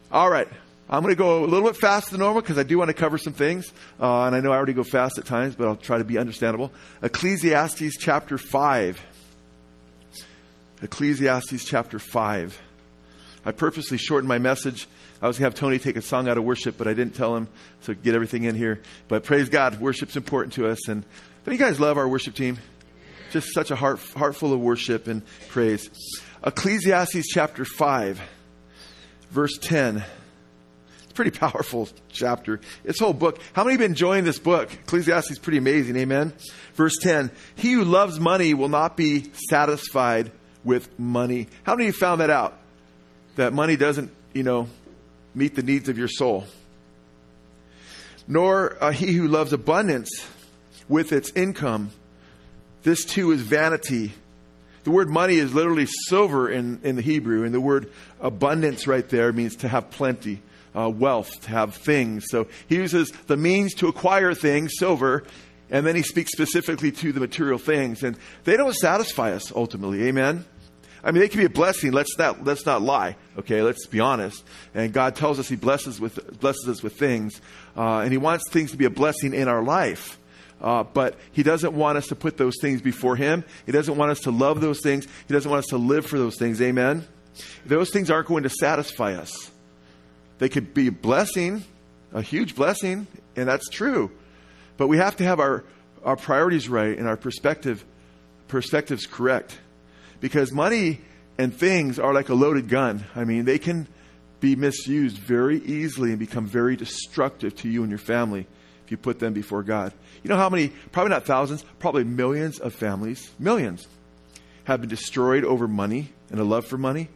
All right. I'm going to go a little bit faster than normal because I do want to cover some things. And I know I already go fast at times, but I'll try to be understandable. Ecclesiastes chapter 5. Ecclesiastes chapter 5. I purposely shortened my message. I was going to have Tony take a song out of worship, but I didn't tell him to get everything in here. But praise God, worship's important to us. And don't you guys love our worship team? Just such a heart full of worship and praise. Ecclesiastes chapter 5, verse 10. It's a pretty powerful chapter. This whole book. How many have been enjoying this book? Ecclesiastes is pretty amazing. Amen. Verse 10. He who loves money will not be satisfied with money. How many of you found that out? That money doesn't, meet the needs of your soul. Nor he who loves abundance with its income. This too is vanity. The word money is literally silver in the Hebrew. And the word abundance right there means to have plenty, wealth, to have things. So he uses the means to acquire things, silver, and then he speaks specifically to the material things. And they don't satisfy us ultimately. Amen? I mean, they can be a blessing. Let's not lie. Okay, let's be honest. And God tells us He blesses us with things, and He wants things to be a blessing in our life. But He doesn't want us to put those things before Him. He doesn't want us to love those things. He doesn't want us to live for those things. Amen. Those things aren't going to satisfy us. They could be a blessing, a huge blessing, and that's true. But we have to have our priorities right and our perspectives correct. Because money and things are like a loaded gun. I mean, they can be misused very easily and become very destructive to you and your family if you put them before God. You know how many, probably not thousands, probably millions of families, millions, have been destroyed over money and a love for money?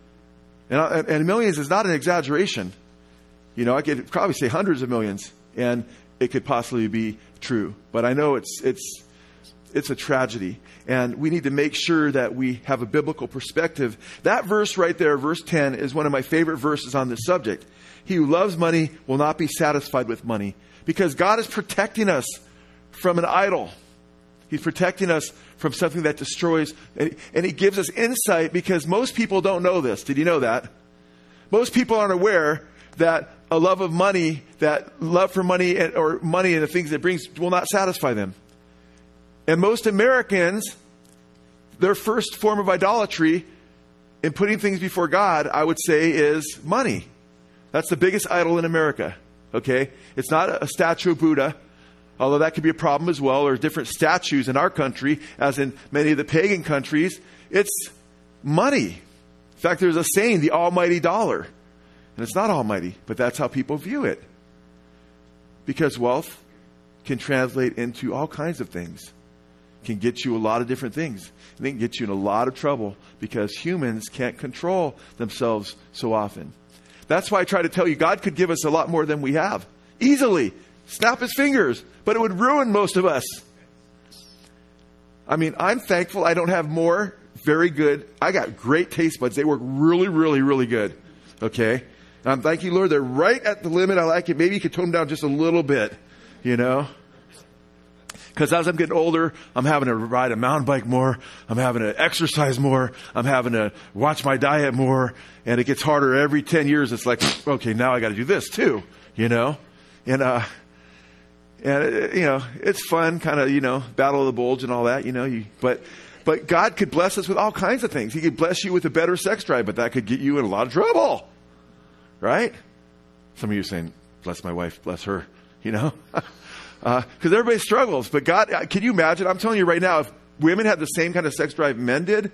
And millions is not an exaggeration. I could probably say hundreds of millions, and it could possibly be true. But I know it's a tragedy. And we need to make sure that we have a biblical perspective. That verse right there, verse 10, is one of my favorite verses on this subject. He who loves money will not be satisfied with money. Because God is protecting us from an idol. He's protecting us from something that destroys. And He gives us insight because most people don't know this. Did you know that? Most people aren't aware that a love of money, that love for money or money and the things it brings will not satisfy them. And most Americans, their first form of idolatry in putting things before God, I would say, is money. That's the biggest idol in America. Okay? It's not a statue of Buddha, although that could be a problem as well, or different statues in our country, as in many of the pagan countries. It's money. In fact, there's a saying, the almighty dollar. And it's not almighty, but that's how people view it. Because wealth can translate into all kinds of things. Can get you a lot of different things. And they can get you in a lot of trouble because humans can't control themselves so often. That's why I try to tell you God could give us a lot more than we have. Easily. Snap His fingers. But it would ruin most of us. I mean, I'm thankful I don't have more. Very good. I got great taste buds. They work really, really, really good. Okay? And I'm thanking you, Lord. They're right at the limit. I like it. Maybe you could tone them down just a little bit. Because as I'm getting older, I'm having to ride a mountain bike more. I'm having to exercise more. I'm having to watch my diet more. And it gets harder every 10 years. It's like, okay, now I got to do this too, And it's fun, kind of, battle of the bulge and all that, But God could bless us with all kinds of things. He could bless you with a better sex drive, but that could get you in a lot of trouble. Right? Some of you are saying, bless my wife, bless her, Because everybody struggles. But God, can you imagine? I'm telling you right now, if women had the same kind of sex drive men did,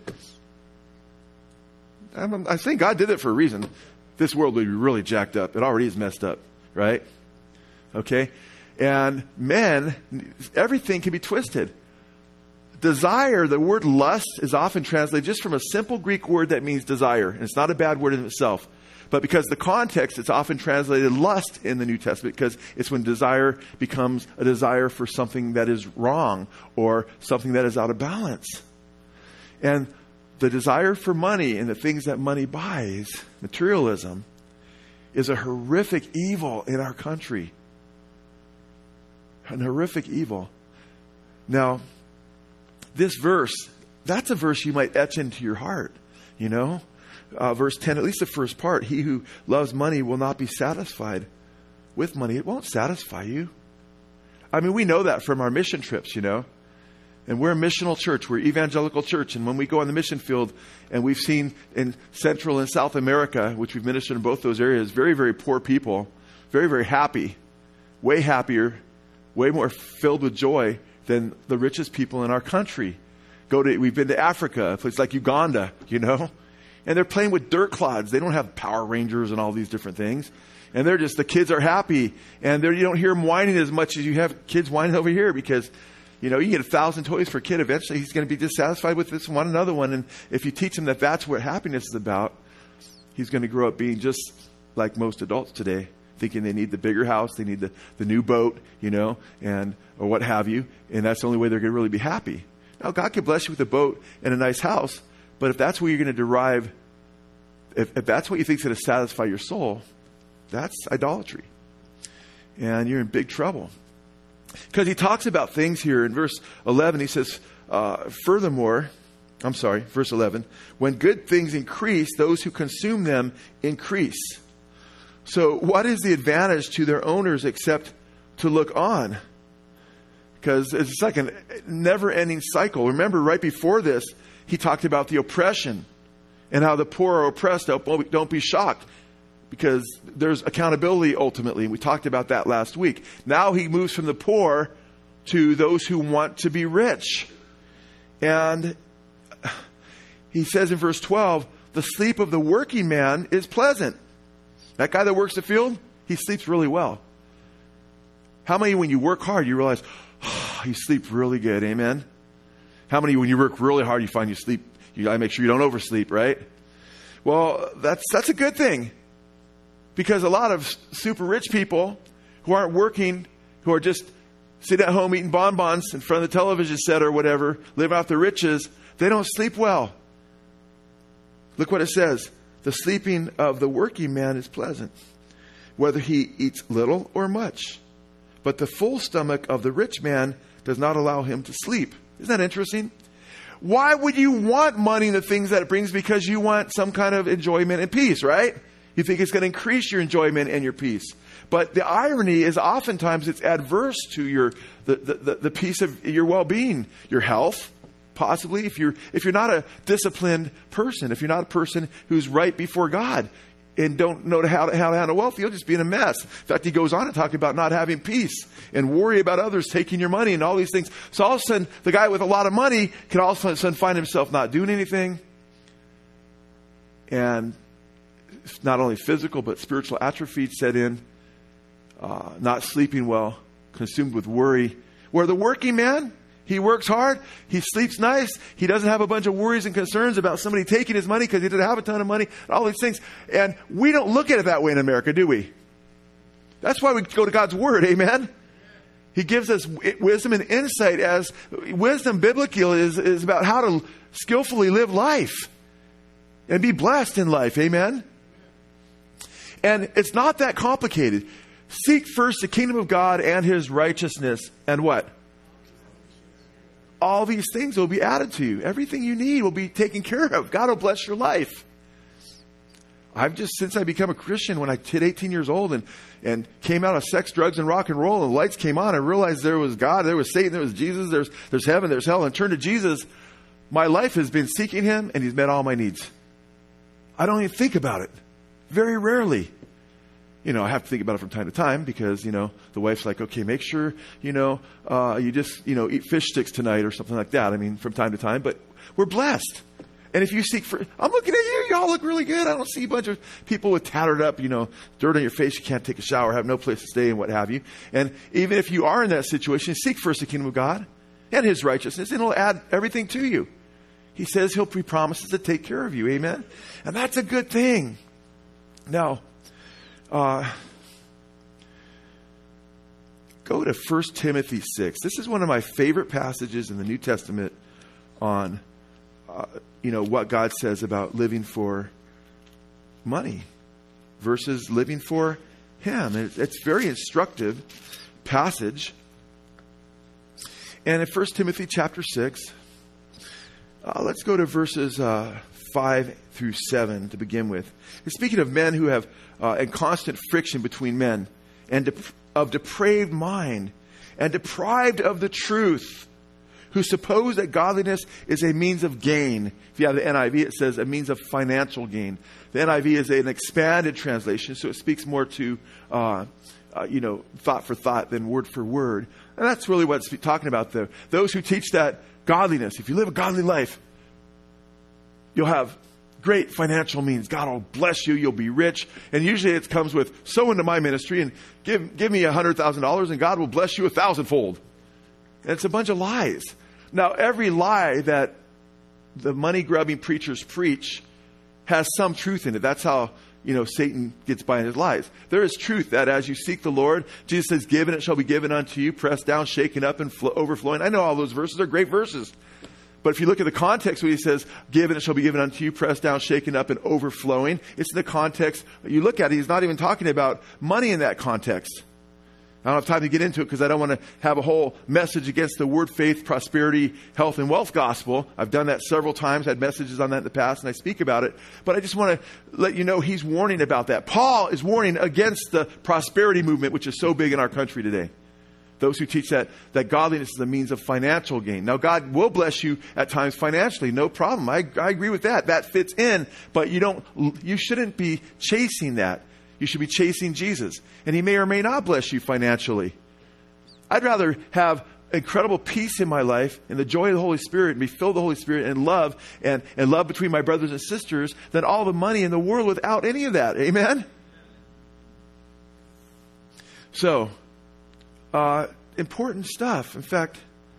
I think God did it for a reason. This world would be really jacked up. It already is messed up, right? Okay? And men, everything can be twisted. Desire, the word lust, is often translated just from a simple Greek word that means desire. And it's not a bad word in itself. But because the context, it's often translated lust in the New Testament because it's when desire becomes a desire for something that is wrong or something that is out of balance. And the desire for money and the things that money buys, materialism, is a horrific evil in our country. An horrific evil. Now, this verse, that's a verse you might etch into your heart, verse 10, at least the first part, he who loves money will not be satisfied with money. It won't satisfy you. I mean, we know that from our mission trips, And we're a missional church. We're evangelical church. And when we go on the mission field, and we've seen in Central and South America, which we've ministered in both those areas, very, very poor people, very, very happy, way happier, way more filled with joy than the richest people in our country. We've been to Africa, a place like Uganda, and they're playing with dirt clods. They don't have Power Rangers and all these different things. And the kids are happy. And you don't hear them whining as much as you have kids whining over here because, you get 1,000 toys for a kid. Eventually, he's going to be dissatisfied with this one, another one. And if you teach him that that's what happiness is about, he's going to grow up being just like most adults today, thinking they need the bigger house, they need the new boat, or what have you. And that's the only way they're going to really be happy. Now, God can bless you with a boat and a nice house, but if that's where you're going to derive, if that's what you think is going to satisfy your soul, that's idolatry. And you're in big trouble. Because he talks about things here in verse 11. He says, verse 11, when good things increase, those who consume them increase. So what is the advantage to their owners except to look on? Because it's like a never-ending cycle. Remember, right before this, he talked about the oppression and how the poor are oppressed. Don't be shocked, because there's accountability ultimately. We talked about that last week. Now he moves from the poor to those who want to be rich. And he says in verse 12, the sleep of the working man is pleasant. That guy that works the field, he sleeps really well. How many, when you work hard, you realize, you sleep really good, amen? How many, when you work really hard, you find you sleep, you gotta make sure you don't oversleep, right? Well, that's a good thing. Because a lot of super rich people who aren't working, who are just sitting at home eating bonbons in front of the television set or whatever, living off the riches, they don't sleep well. Look what it says. The sleeping of the working man is pleasant, whether he eats little or much. But the full stomach of the rich man does not allow him to sleep. Isn't that interesting? Why would you want money and the things that it brings? Because you want some kind of enjoyment and peace, right? You think it's going to increase your enjoyment and your peace. But the irony is oftentimes it's adverse to the peace of your well-being, your health, possibly. If you're not a disciplined person, if you're not a person who's right before God and don't know how to handle wealth, you'll just be in a mess. In fact, he goes on to talk about not having peace and worry about others taking your money and all these things. So all of a sudden, the guy with a lot of money can all of a sudden find himself not doing anything. And not only physical, but spiritual atrophy set in, not sleeping well, consumed with worry. Where the working man, he works hard, he sleeps nice, he doesn't have a bunch of worries and concerns about somebody taking his money because he didn't have a ton of money, and all these things. And we don't look at it that way in America, do we? That's why we go to God's Word, amen? He gives us wisdom and insight, as wisdom biblical is about how to skillfully live life and be blessed in life, amen? And it's not that complicated. Seek first the kingdom of God and His righteousness, and what? All these things will be added to you. Everything you need will be taken care of. God will bless your life. Since I became a Christian, when I hit 18 years old and came out of sex, drugs, and rock and roll, and the lights came on, I realized there was God, there was Satan, there was Jesus, there's heaven, there's hell, and turned to Jesus. My life has been seeking Him, and He's met all my needs. I don't even think about it. Very rarely. I have to think about it from time to time because, the wife's like, okay, make sure, you just, eat fish sticks tonight or something like that. I mean, from time to time, but we're blessed. And if you seek I'm looking at you, y'all look really good. I don't see a bunch of people with tattered up, dirt on your face. You can't take a shower, have no place to stay and what have you. And even if you are in that situation, seek first the kingdom of God and His righteousness, and He'll add everything to you. He says He promises to take care of you. Amen. And that's a good thing. Now, go to 1 Timothy 6. This is one of my favorite passages in the New Testament on, what God says about living for money versus living for Him. It's a very instructive passage. And in 1 Timothy chapter 6, let's go to verses 5 through 7 to begin with. And speaking of men who have and constant friction between men and of depraved mind and deprived of the truth, who suppose that godliness is a means of gain. If you have the NIV, it says a means of financial gain. The NIV is an expanded translation, so it speaks more to, thought for thought than word for word. And that's really what it's talking about there. Those who teach that godliness, if you live a godly life, you'll have great financial means. God will bless you. You'll be rich. And usually it comes with, sow into my ministry and give me $100,000 and God will bless you 1,000-fold. And it's a bunch of lies. Now, every lie that the money-grubbing preachers preach has some truth in it. That's how, Satan gets by in his lies. There is truth that as you seek the Lord, Jesus says, give and it shall be given unto you, pressed down, shaken up, and overflowing. I know all those verses are great verses. But if you look at the context where he says, give and it shall be given unto you, pressed down, shaken up, and overflowing, it's in the context, you look at it, he's not even talking about money in that context. I don't have time to get into it because I don't want to have a whole message against the word, faith, prosperity, health, and wealth gospel. I've done that several times, had messages on that in the past, and I speak about it. But I just want to let you know he's warning about that. Paul is warning against the prosperity movement, which is so big in our country today. Those who teach that godliness is a means of financial gain. Now, God will bless you at times financially, no problem. I agree with that. That fits in, but you shouldn't be chasing that. You should be chasing Jesus. And he may or may not bless you financially. I'd rather have incredible peace in my life and the joy of the Holy Spirit and be filled with the Holy Spirit and love and love between my brothers and sisters than all the money in the world without any of that. Amen? So, important stuff. In fact,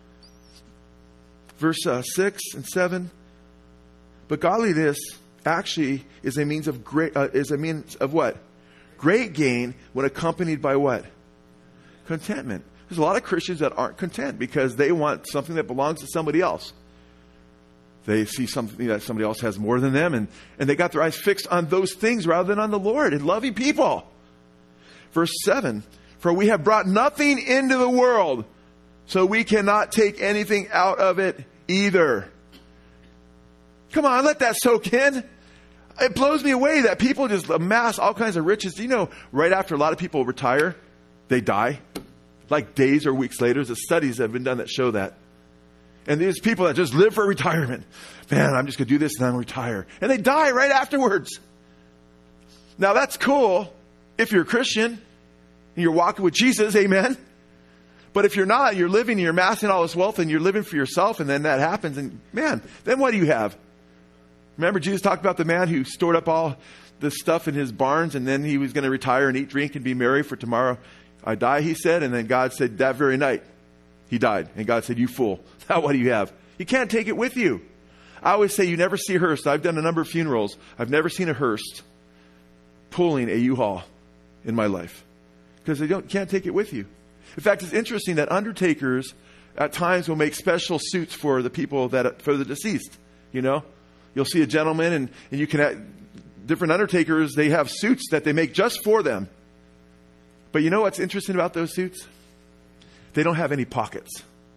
verse 6 and 7. But godliness actually is a means of what? Great gain when accompanied by what? Contentment. There's a lot of Christians that aren't content because they want something that belongs to somebody else. They see something that somebody else has more than them, and they got their eyes fixed on those things rather than on the Lord and loving people. Verse 7, for we have brought nothing into the world, so we cannot take anything out of it either. Come on, let that soak in. It blows me away that people just amass all kinds of riches. Do you know, right after a lot of people retire, they die? Like days or weeks later. There's studies that have been done that show that. And these people that just live for retirement. Man, I'm just going to do this and then I'm going to retire. And they die right afterwards. Now that's cool if you're a Christian and you're walking with Jesus, amen. But if you're not, you're living, you're amassing all this wealth and you're living for yourself and then that happens and man, then what do you have? Remember Jesus talked about the man who stored up all this stuff in his barns and then he was going to retire and eat, drink, and be merry for tomorrow I die, he said. And then God said that very night he died. And God said, you fool. Now what do you have? You can't take it with you. I always say you never see a hearse. I've done a number of funerals. I've never seen a hearse pulling a U-Haul in my life because they can't take it with you. In fact, it's interesting that undertakers at times will make special suits for the people for the deceased, You'll see a gentleman and you can have different undertakers. They have suits that they make just for them. But you know what's interesting about those suits? They don't have any pockets.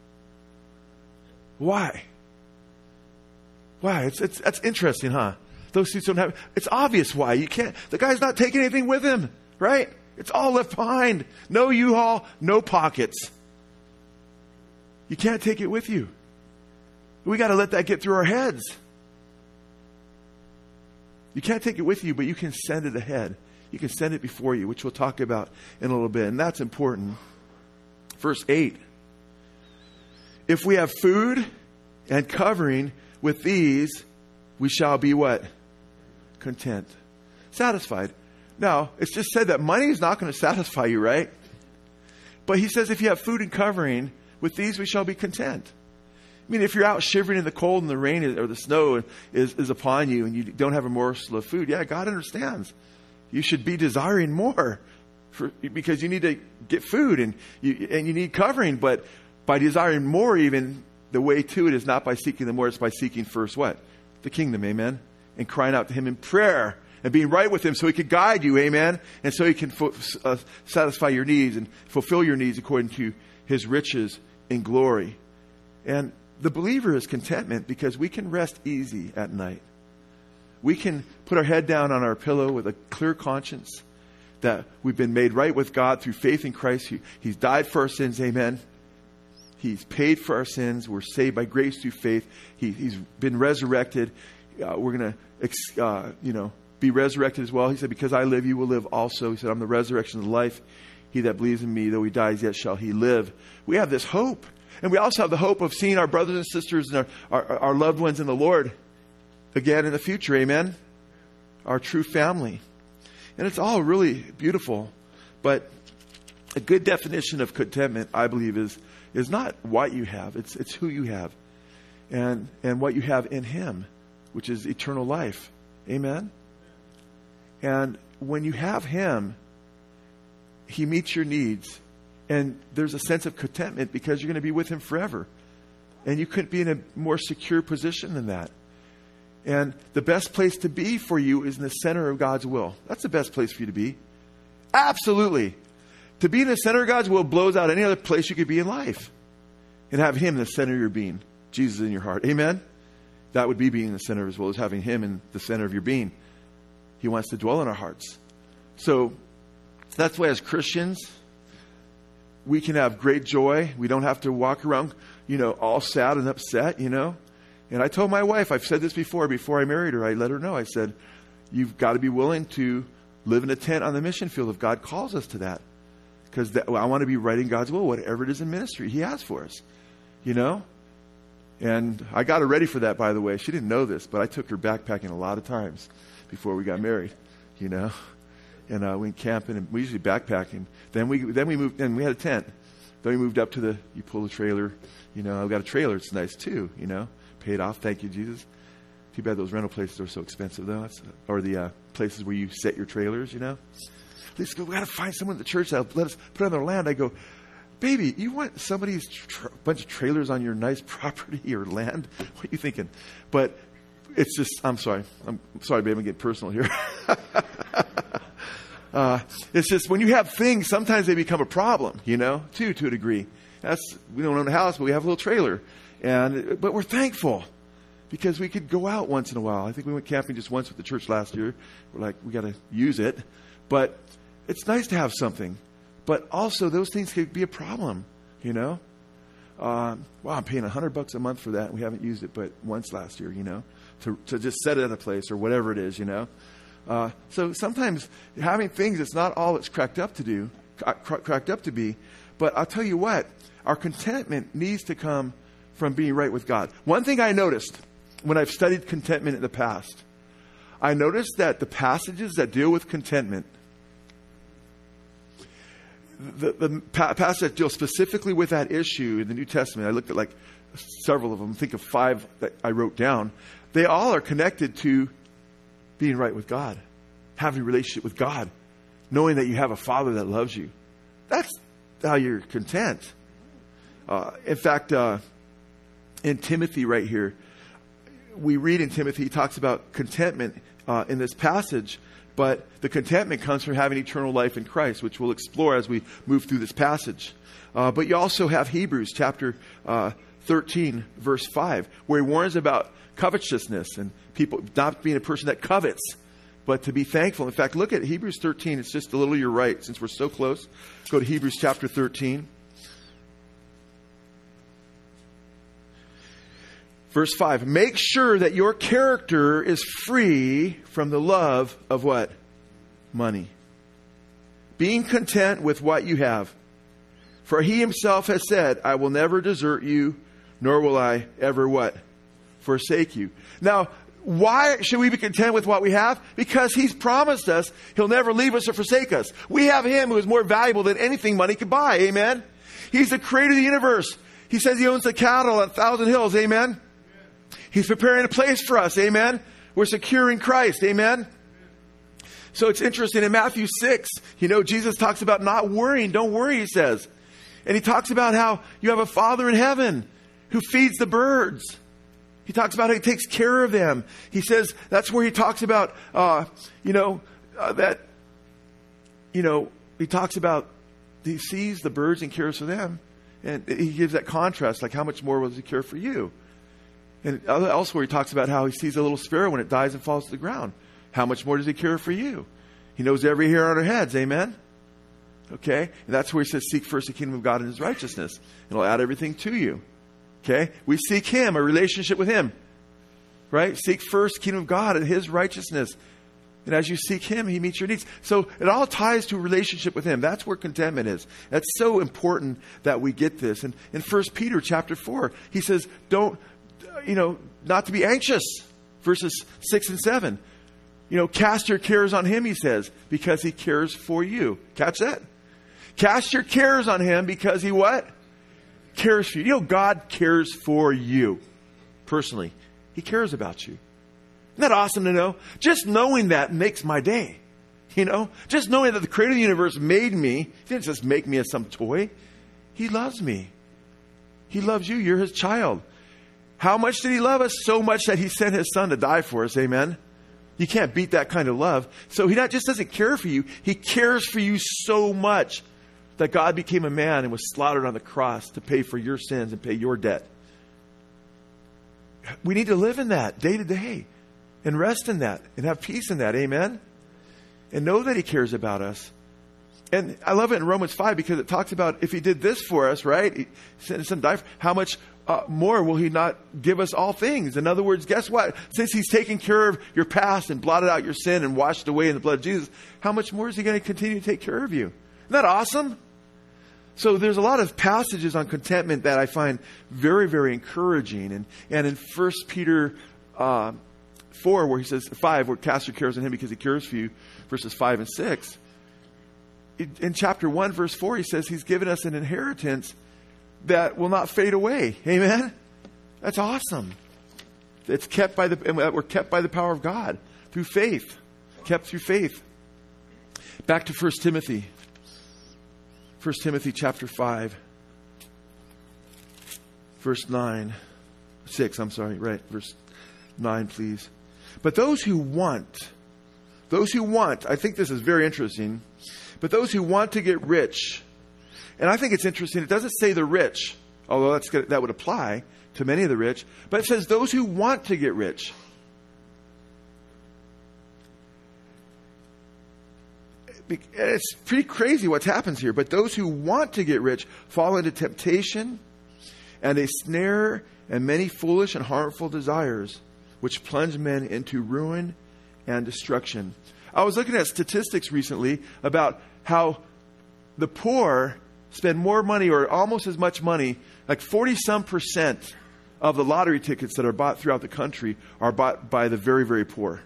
Why? Why? That's interesting, huh? Those suits don't have, it's obvious why. The guy's not taking anything with him, right? It's all left behind. No U-Haul, no pockets. You can't take it with you. We got to let that get through our heads. You can't take it with you, but you can send it ahead. You can send it before you, which we'll talk about in a little bit. And that's important. Verse 8. If we have food and covering, with these we shall be what? Content. Satisfied. Now, it's just said that money is not going to satisfy you, right? But he says if you have food and covering, with these we shall be content. I mean, if you're out shivering in the cold and the rain or the snow is upon you and you don't have a morsel of food, yeah, God understands. You should be desiring more because you need to get food and you need covering. But by desiring more, even the way to it is not by seeking the more, it's by seeking first what? The kingdom, amen? And crying out to him in prayer and being right with him so he can guide you, amen? And so he can satisfy your needs and fulfill your needs according to his riches in glory. And the believer is contentment because we can rest easy at night. we can put our head down on our pillow with a clear conscience that we've been made right with God through faith in Christ. He's died for our sins. Amen. He's paid for our sins. We're saved by grace through faith. He's been resurrected. We're going to, be resurrected as well. He said, because I live, you will live also. He said, I'm the resurrection of life. He that believes in me, though he dies, yet shall he live. We have this hope. And we also have the hope of seeing our brothers and sisters and our loved ones in the Lord again in the future. Amen. Our true family. And it's all really beautiful. But a good definition of contentment, I believe, is not what you have. It's who you have. And what you have in Him, which is eternal life. Amen. And when you have Him, He meets your needs. And there's a sense of contentment because you're going to be with Him forever. And you couldn't be in a more secure position than that. And the best place to be for you is in the center of God's will. That's the best place for you to be. Absolutely. To be in the center of God's will blows out any other place you could be in life. And have Him in the center of your being. Jesus in your heart. Amen? That would be being in the center as well as having Him in the center of your being. He wants to dwell in our hearts. So that's why as Christians, we can have great joy. We don't have to walk around, all sad and upset, And I told my wife, I've said this before I married her, I let her know. I said, you've got to be willing to live in a tent on the mission field if God calls us to that. Because I want to be right in God's will, whatever it is in ministry He has for us, And I got her ready for that, by the way. She didn't know this, but I took her backpacking a lot of times before we got married, And we went camping, and we usually backpacking. Then we moved, and we had a tent. Then we moved up to you pull the trailer. I've got a trailer. It's nice too, Paid off. Thank you, Jesus. Too bad those rental places are so expensive, though. Or the places where you set your trailers, Let's go. We got to find someone at the church that'll let us put on their land. I go, baby, you want somebody's bunch of trailers on your nice property or land? What are you thinking? But it's just, I'm sorry, babe, I'm getting personal here. It's just when you have things, sometimes they become a problem, to a degree. We don't own a house, but we have a little trailer. But we're thankful because we could go out once in a while. I think we went camping just once with the church last year. We're like, we got to use it. But it's nice to have something. But also those things could be a problem, I'm paying $100 a month for that, and we haven't used it but once last year, to just set it at a place or whatever it is, So sometimes having things, it's not all it's cracked up to be. But I'll tell you what, our contentment needs to come from being right with God. One thing I noticed when I've studied contentment in the past, I noticed that the passages that deal with contentment, the passage that deals specifically with that issue in the New Testament, I looked at several of them, think of 5 that I wrote down. They all are connected to being right with God, having a relationship with God, knowing that you have a Father that loves you. That's how you're content. In fact, in Timothy right here, we read in Timothy, he talks about contentment in this passage, but the contentment comes from having eternal life in Christ, which we'll explore as we move through this passage. But you also have Hebrews chapter 13, verse 5, where he warns about covetousness and people not being a person that covets, but to be thankful. In fact, look at Hebrews 13. It's just a little to your right, since we're so close. Go to Hebrews chapter 13. Verse 5, make sure that your character is free from the love of what? Money. Being content with what you have. For He Himself has said, I will never desert you, nor will I ever what? Forsake you. Now, why should we be content with what we have? Because He's promised us He'll never leave us or forsake us. We have Him who is more valuable than anything money could buy. Amen? He's the creator of the universe. He says He owns the cattle on 1,000 hills. Amen? He's preparing a place for us. Amen? We're secure in Christ. Amen? So it's interesting. In Matthew 6, Jesus talks about not worrying. Don't worry, He says. And He talks about how you have a Father in heaven who feeds the birds. He talks about how He takes care of them. He says that's where He talks about, He talks about He sees the birds and cares for them. And He gives that contrast, like how much more will He care for you? And elsewhere he talks about how he sees a little sparrow when it dies and falls to the ground. How much more does he care for you? He knows every hair on our heads. Amen? Okay? And that's where he says, seek first the kingdom of God and his righteousness. And he'll add everything to you. Okay? We seek him, a relationship with him. Right? Seek first the kingdom of God and his righteousness. And as you seek him, he meets your needs. So it all ties to a relationship with him. That's where contentment is. That's so important that we get this. And in 1 Peter chapter 4, he says, not to be anxious. Verses 6 and 7. Cast your cares on him, he says, because he cares for you. Catch that? Cast your cares on him because he what? Cares for you. God cares for you personally. He cares about you. Isn't that awesome to know? Just knowing that makes my day. Just knowing that the creator of the universe made me. He didn't just make me as some toy. He loves me. He loves you. You're his child. How much did he love us? So much that he sent his son to die for us. Amen? You can't beat that kind of love. So he not just doesn't care for you. He cares for you so much that God became a man and was slaughtered on the cross to pay for your sins and pay your debt. We need to live in that day to day and rest in that and have peace in that. Amen? And know that he cares about us. And I love it in Romans 5 because it talks about if he did this for us, right? He sent his son to die, how much more will he not give us all things? In other words, guess what? Since he's taken care of your past and blotted out your sin and washed away in the blood of Jesus, how much more is he going to continue to take care of you? Isn't that awesome? So there's a lot of passages on contentment that I find very, very encouraging. And in 1 Peter 4, where he says, 5, where cast your cares on him because he cares for you, verses 5 and 6. In chapter 1, verse 4, he says he's given us an inheritance that will not fade away. Amen? That's awesome. It's kept by we're kept by the power of God through faith. Kept through faith. Back to 1 Timothy. 1 Timothy chapter 5. Verse 9. 6, I'm sorry. Right. Verse 9, please. But those who want, I think this is very interesting, but those who want to get rich, and I think it's interesting, it doesn't say the rich, although that would apply to many of the rich, but it says those who want to get rich. It's pretty crazy what happens here, but those who want to get rich fall into temptation and a snare and many foolish and harmful desires, which plunge men into ruin and destruction. I was looking at statistics recently about how the poor spend more money or almost as much money, like 40% of the lottery tickets that are bought throughout the country are bought by the very, very poor.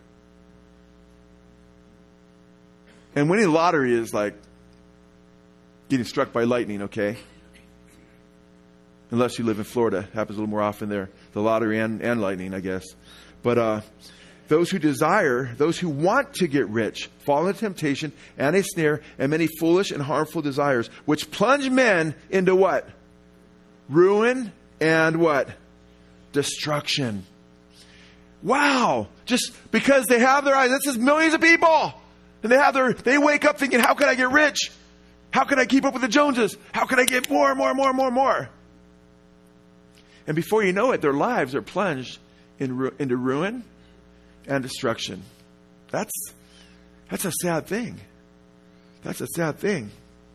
And winning the lottery is like getting struck by lightning, okay? Unless you live in Florida. It happens a little more often there. The lottery and lightning, I guess. But those who want to get rich, fall into temptation and a snare and many foolish and harmful desires, which plunge men into what? Ruin and what? Destruction. Wow. Just because they have their eyes. This is millions of people. And they wake up thinking, how can I get rich? How can I keep up with the Joneses? How can I get more? And before you know it, their lives are plunged into ruin and destruction. That's a sad thing. That's a sad thing.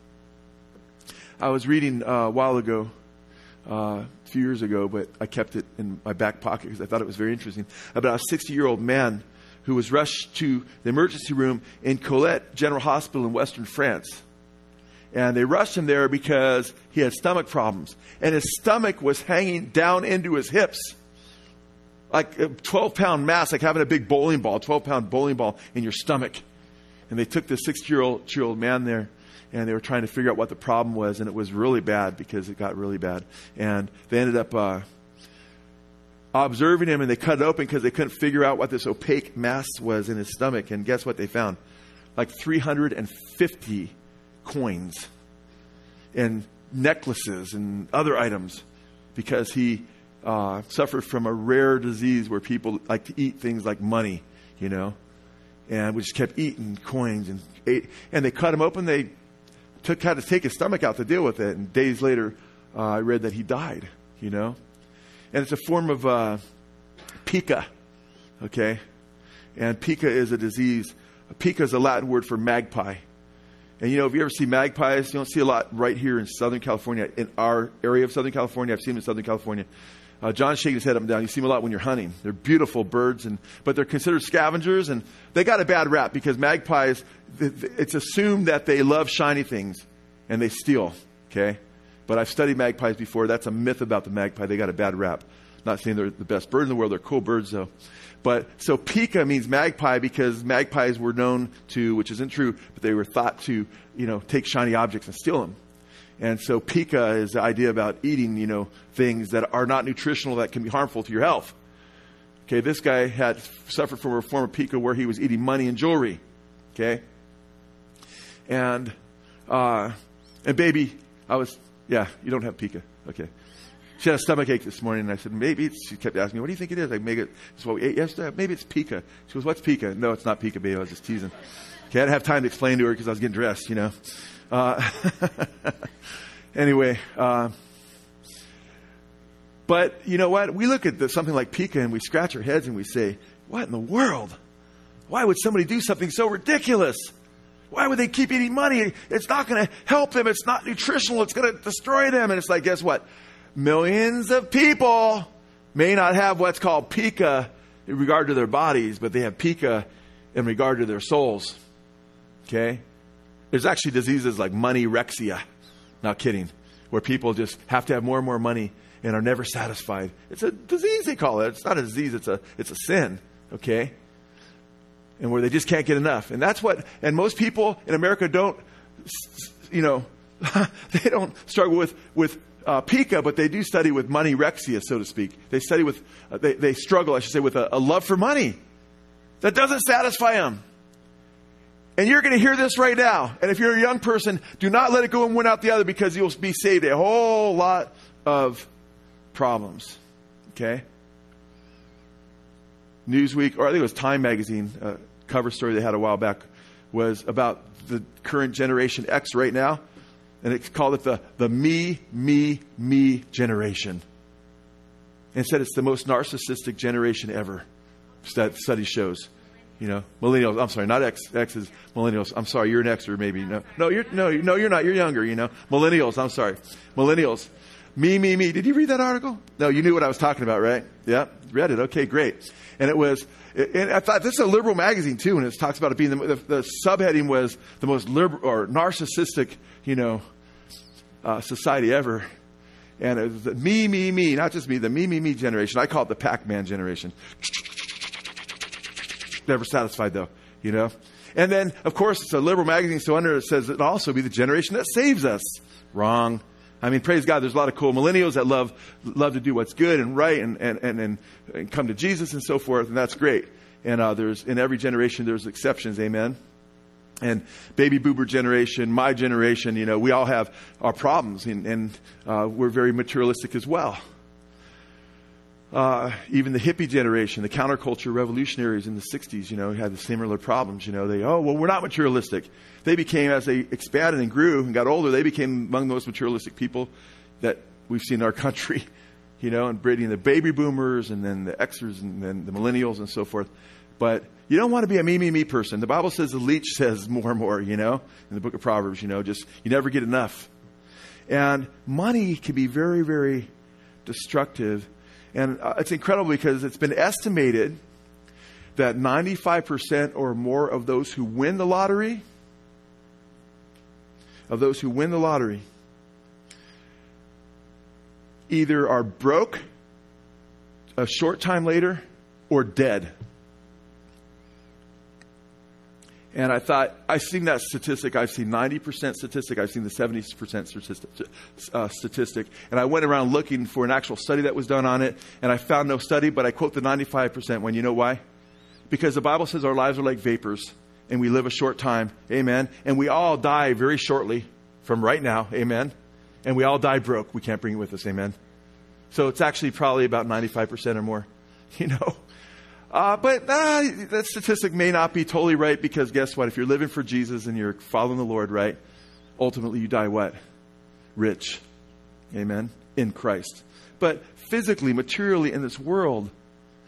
I was reading a while ago, a few years ago, but I kept it in my back pocket because I thought it was very interesting, about a 60-year-old man who was rushed to the emergency room in Colette General Hospital in Western France. And they rushed him there because he had stomach problems. And his stomach was hanging down into his hips. Like a 12-pound mass, like having a big bowling ball, 12-pound bowling ball in your stomach. And they took this 60-year-old man there, and they were trying to figure out what the problem was. And it was really bad because it got really bad. And they ended up observing him, and they cut it open because they couldn't figure out what this opaque mass was in his stomach. And guess what they found? Like 350 coins and necklaces and other items, because he suffered from a rare disease where people like to eat things like money, and we just kept eating coins and ate. And they cut him open. They had to take his stomach out to deal with it. And days later, I read that he died, And it's a form of pica. Okay? And pica is a disease. Pica is a Latin word for magpie. And if you ever see magpies, you don't see a lot right here in Southern California, in our area of Southern California. I've seen them in Southern California. John's shaking his head up and down. You see them a lot when you're hunting. They're beautiful birds, but they're considered scavengers, and they got a bad rap because magpies, it's assumed that they love shiny things and they steal. Okay? But I've studied magpies before. That's a myth about the magpie. They got a bad rap. Not saying they're the best bird in the world. They're cool birds, though. But so pica means magpie because magpies were known to, which isn't true, but they were thought to, take shiny objects and steal them. And so pica is the idea about eating, things that are not nutritional that can be harmful to your health. Okay, this guy had suffered from a form of pica where he was eating money and jewelry. Okay, and baby, you don't have pica. Okay. She had a stomach ache this morning, and I said, maybe she kept asking me, what do you think it is? It's what we ate yesterday. Maybe it's pica. She goes, what's pica? No, it's not pica, baby. I was just teasing. Okay, I didn't have time to explain to her because I was getting dressed, Anyway, but you know what? We look at something like pica and we scratch our heads and we say, what in the world? Why would somebody do something so ridiculous? Why would they keep eating money? It's not going to help them. It's not nutritional. It's going to destroy them. And it's like, guess what? Millions of people may not have what's called pica in regard to their bodies, but they have pica in regard to their souls. Okay? There's actually diseases like moneyrexia. Not kidding. Where people just have to have more and more money and are never satisfied. It's a disease, they call it. It's not a disease. It's a sin. Okay? And where they just can't get enough. And and most people in America don't, they don't struggle with pica, but they do study with moneyrexia, so to speak. They study with, they struggle, I should say, with a love for money that doesn't satisfy them. And you're going to hear this right now. And if you're a young person, do not let it go and win out the other because you'll be saved a whole lot of problems. Okay? Newsweek, or I think it was Time Magazine, cover story they had a while back was about the current Generation X right now. And it's called it the me generation. And it said it's the most narcissistic generation ever. Study shows. Millennials. I'm sorry, not X. X is millennials. I'm sorry, you're an Xer maybe. No, you're not. You're younger. Millennials. I'm sorry, millennials. Me. Did you read that article? No, you knew what I was talking about, right? Yeah, read it. Okay, great. And and I thought this is a liberal magazine too, and it talks about it being the subheading was the most liberal or narcissistic, society ever. And it was the me, not just me, the me generation. I call it the Pac-Man generation. Never satisfied though, And then, of course, it's a liberal magazine, so under it says it'll also be the generation that saves us. Wrong. I mean, praise God, there's a lot of cool millennials that love to do what's good and right and come to Jesus and so forth, and that's great. And there's in every generation there's exceptions, amen. And baby boomer generation, my generation, we all have our problems, and we're very materialistic as well. Even the hippie generation, the counterculture revolutionaries in the 60s, had the similar problems. We're not materialistic. They became, as they expanded and grew and got older, they became among the most materialistic people that we've seen in our country, and Brittany, the baby boomers, and then the Xers, and then the millennials, and so forth. But you don't want to be a me person. The Bible says the leech says more and more, in the book of Proverbs, just you never get enough. And money can be very, very destructive. And it's incredible because it's been estimated that 95% or more of those who win the lottery, either are broke a short time later or dead. And I thought, I've seen that statistic. I've seen 90% statistic. I've seen the 70% statistic. And I went around looking for an actual study that was done on it. And I found no study, but I quote the 95% one. You know why? Because the Bible says our lives are like vapors. And we live a short time. Amen. And we all die very shortly from right now. Amen. And we all die broke. We can't bring it with us. Amen. So it's actually probably about 95% or more. But that statistic may not be totally right because guess what? If you're living for Jesus and you're following the Lord, right? Ultimately, you die what? Rich. Amen? In Christ. But physically, materially in this world,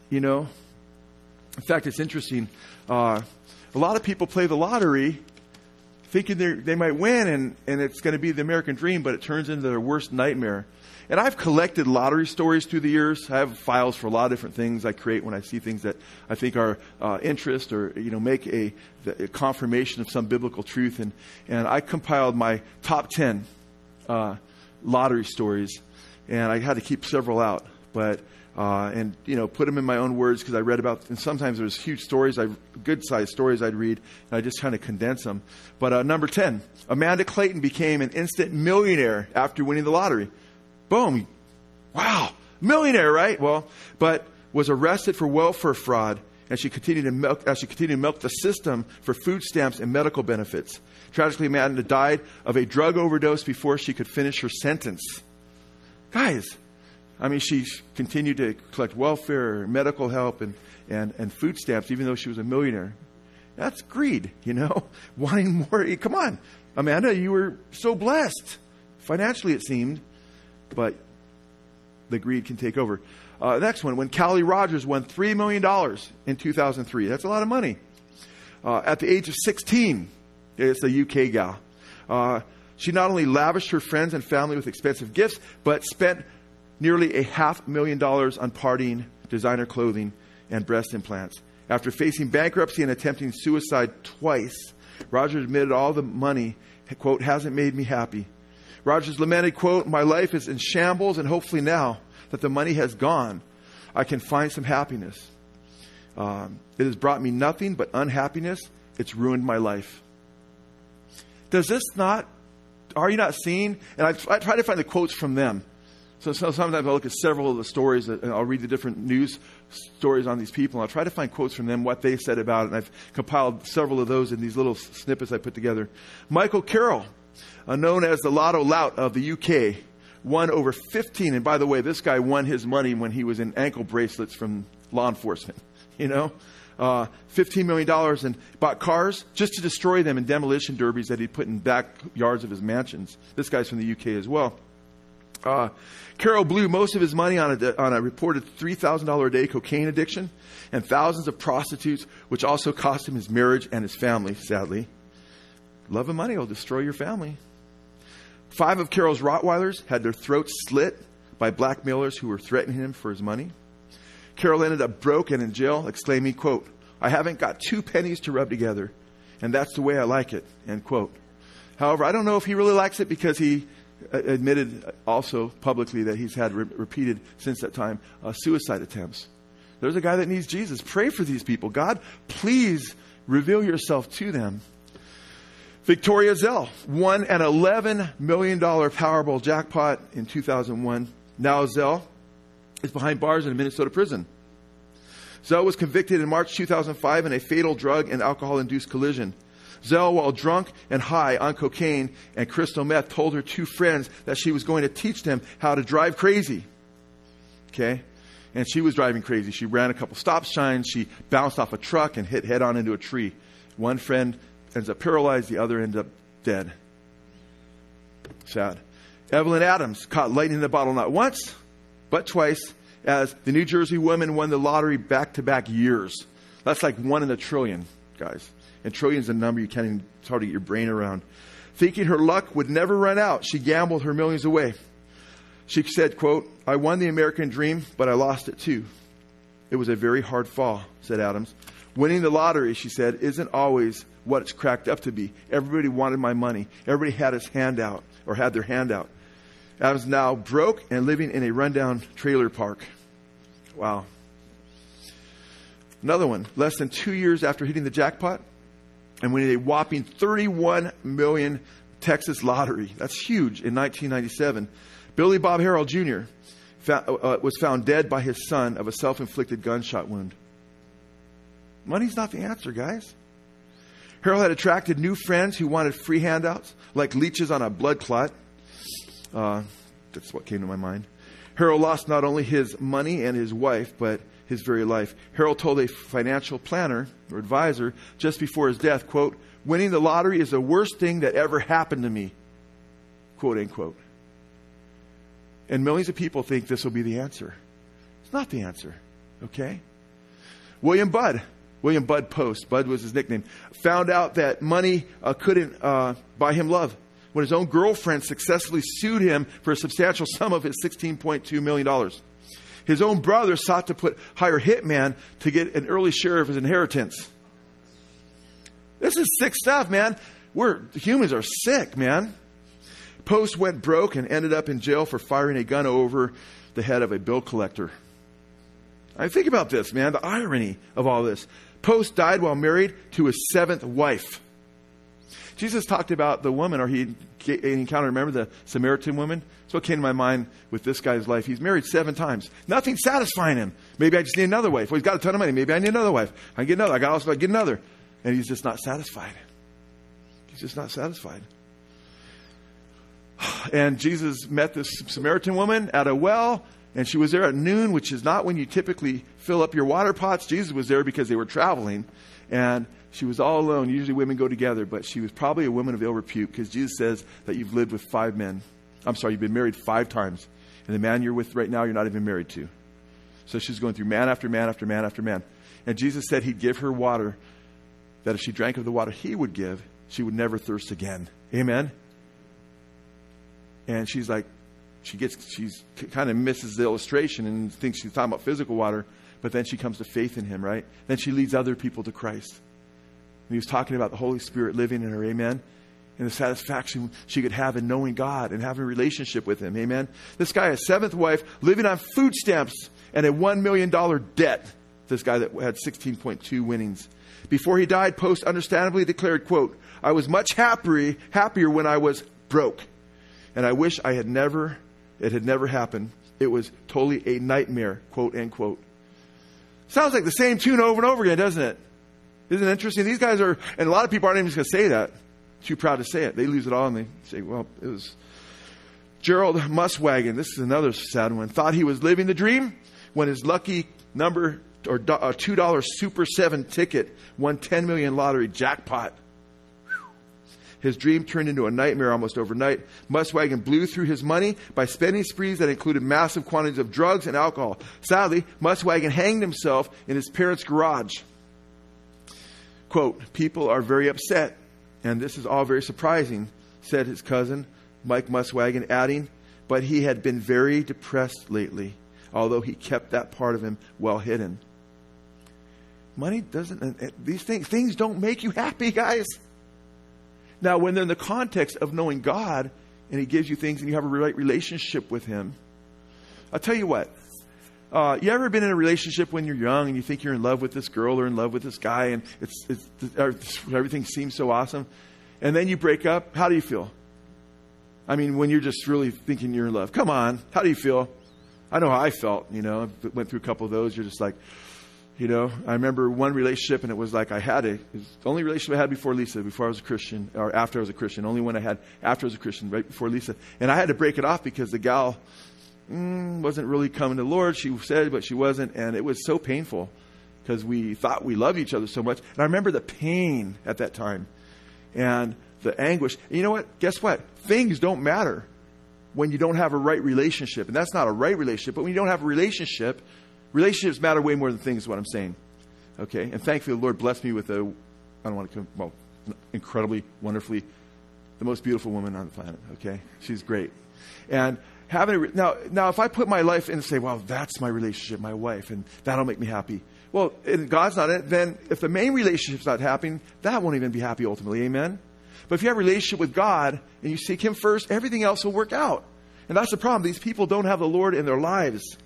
you know. In fact, it's interesting. A lot of people play the lottery thinking they might win and it's going to be the American dream, but it turns into their worst nightmare. And I've collected lottery stories through the years. I have files for a lot of different things I create when I see things that I think are interest or, make a confirmation of some biblical truth. And I compiled my top 10 lottery stories, and I had to keep several out. But put them in my own words because I read about, and sometimes there's huge stories, good-sized stories I'd read, and I just kind of condense them. But number 10, Amanda Clayton became an instant millionaire after winning the lottery. Boom. Wow. Millionaire, right? Well, but was arrested for welfare fraud as she continued to milk the system for food stamps and medical benefits. Tragically, Amanda died of a drug overdose before she could finish her sentence. Guys, she continued to collect welfare, medical help, and food stamps, even though she was a millionaire. That's greed, wanting more. Come on, Amanda, you were so blessed. Financially, it seemed. But the greed can take over. Next one, when Callie Rogers won $3 million in 2003. That's a lot of money. At the age of 16, it's a UK gal. She not only lavished her friends and family with expensive gifts, but spent nearly $500,000 on partying, designer clothing, and breast implants. After facing bankruptcy and attempting suicide twice, Rogers admitted all the money, quote, hasn't made me happy. Rogers lamented, quote, my life is in shambles, and hopefully now that the money has gone, I can find some happiness. It has brought me nothing but unhappiness. It's ruined my life. Are you not seeing? And I try to find the quotes from them. So sometimes I look at several of the stories and I'll read the different news stories on these people. And I'll try to find quotes from them, what they said about it. And I've compiled several of those in these little snippets I put together. Michael Carroll, known as the Lotto Lout of the UK, won over 15. And by the way, this guy won his money when he was in ankle bracelets from law enforcement. $15 million and bought cars just to destroy them in demolition derbies that he'd put in backyards of his mansions. This guy's from the UK as well. Carroll blew most of his money on a reported $3,000 a day cocaine addiction and thousands of prostitutes, which also cost him his marriage and his family, sadly. Love and money will destroy your family. 5 of Carroll's Rottweilers had their throats slit by blackmailers who were threatening him for his money. Carroll ended up broke and in jail, exclaiming, quote, I haven't got 2 pennies to rub together, and that's the way I like it, end quote. However, I don't know if he really likes it because he admitted also publicly that he's had repeated since that time suicide attempts. There's a guy that needs Jesus. Pray for these people. God, please reveal yourself to them. Victoria Zell won an $11 million Powerball jackpot in 2001. Now Zell is behind bars in a Minnesota prison. Zell was convicted in March 2005 in a fatal drug and alcohol-induced collision. Zell, while drunk and high on cocaine and crystal meth, told her 2 friends that she was going to teach them how to drive crazy. Okay? And she was driving crazy. She ran a couple stop signs. She bounced off a truck and hit head-on into a tree. One friend ends up paralyzed. The other ends up dead. Sad. Evelyn Adams caught lightning in a bottle not once, but twice, as the New Jersey woman won the lottery back-to-back years. That's like 1 in a trillion, guys. And trillion is a number you can't even, it's hard to get your brain around. Thinking her luck would never run out, she gambled her millions away. She said, quote, I won the American dream, but I lost it too. It was a very hard fall, said Adams. Winning the lottery, she said, isn't always what it's cracked up to be. Everybody wanted my money. Everybody had his hand out or had their hand out. Adams now broke and living in a rundown trailer park. Wow. Another one, less than 2 years after hitting the jackpot and winning a whopping $31 million Texas lottery. That's huge. In 1997, Billy Bob Harrell Jr. Was found dead by his son of a self-inflicted gunshot wound. Money's not the answer, guys. Harrell had attracted new friends who wanted free handouts, like leeches on a blood clot. That's what came to my mind. Harrell lost not only his money and his wife, but his very life. Harrell told a financial planner or advisor just before his death, quote, winning the lottery is the worst thing that ever happened to me, quote, unquote. And millions of people think this will be the answer. It's not the answer, okay? William Budd Post, Bud was his nickname, found out that money couldn't buy him love when his own girlfriend successfully sued him for a substantial sum of his $16.2 million. His own brother sought to hire hitman to get an early share of his inheritance. This is sick stuff, man. Humans are sick, man. Post went broke and ended up in jail for firing a gun over the head of a bill collector. I think about this, man, the irony of all this. Post died while married to his 7th wife. Jesus talked about the woman, or he encountered, remember the Samaritan woman? That's what came to my mind with this guy's life. He's married 7 times. Nothing satisfying him. Maybe I just need another wife. Well, he's got a ton of money. Maybe I need another wife. I get another. I got also get another. And he's just not satisfied. He's just not satisfied. And Jesus met this Samaritan woman at a well, and she was there at noon, which is not when you typically fill up your water pots. Jesus was there because they were traveling, and she was all alone. Usually women go together, but she was probably a woman of ill repute, because Jesus says that you've lived with 5 men. You've been married 5 times. And the man you're with right now, you're not even married to. So she's going through man after man after man after man. And Jesus said he'd give her water, that if she drank of the water he would give, she would never thirst again. Amen? And she's like, she kind of misses the illustration and thinks she's talking about physical water, but then she comes to faith in him, right? Then she leads other people to Christ. And he was talking about the Holy Spirit living in her, amen? And the satisfaction she could have in knowing God and having a relationship with him, amen? This guy, a 7th wife, living on food stamps and a $1 million debt. This guy that had 16.2 winnings. Before he died, Post understandably declared, quote, "I was much happier when I was broke. And I wish it had never happened. It was totally a nightmare," quote, end quote. Sounds like the same tune over and over again, doesn't it? Isn't it interesting? These guys are, and a lot of people aren't even just going to say that. Too proud to say it. They lose it all and they say, well, it was. Gerald Muswagon, this is another sad one, thought he was living the dream when his lucky number or $2 Super 7 ticket won $10 million lottery jackpot. His dream turned into a nightmare almost overnight. Muswagon blew through his money by spending sprees that included massive quantities of drugs and alcohol. Sadly, Muswagon hanged himself in his parents' garage. Quote, "People are very upset, and this is all very surprising," said his cousin, Mike Muswagon, adding, "but he had been very depressed lately, although he kept that part of him well hidden." Money doesn't, these things don't make you happy, guys. Now, when they're in the context of knowing God and he gives you things and you have a right relationship with him, I'll tell you what. You ever been in a relationship when you're young and you think you're in love with this girl or in love with this guy and everything seems so awesome, and then you break up? How do you feel? I mean, when you're just really thinking you're in love. Come on. How do you feel? I know how I felt, I went through a couple of those. You're just like, I remember one relationship, and it was like it was the only relationship I had before Lisa, before I was a Christian, or after I was a Christian. Only one I had after I was a Christian, right before Lisa. And I had to break it off because the gal wasn't really coming to the Lord. She said, but she wasn't. And it was so painful because we thought we loved each other so much. And I remember the pain at that time and the anguish. And you know what? Guess what? Things don't matter when you don't have a right relationship. And that's not a right relationship. But when you don't have a relationship, relationships matter way more than things, is what I'm saying. Okay? And thankfully, the Lord blessed me with incredibly, wonderfully, the most beautiful woman on the planet. Okay? She's great. And now, if I put my life in and say, well, that's my relationship, my wife, and that'll make me happy. Well, and God's not in it, then if the main relationship's not happening, that won't even be happy ultimately. Amen? But if you have a relationship with God and you seek him first, everything else will work out. And that's the problem. These people don't have the Lord in their lives.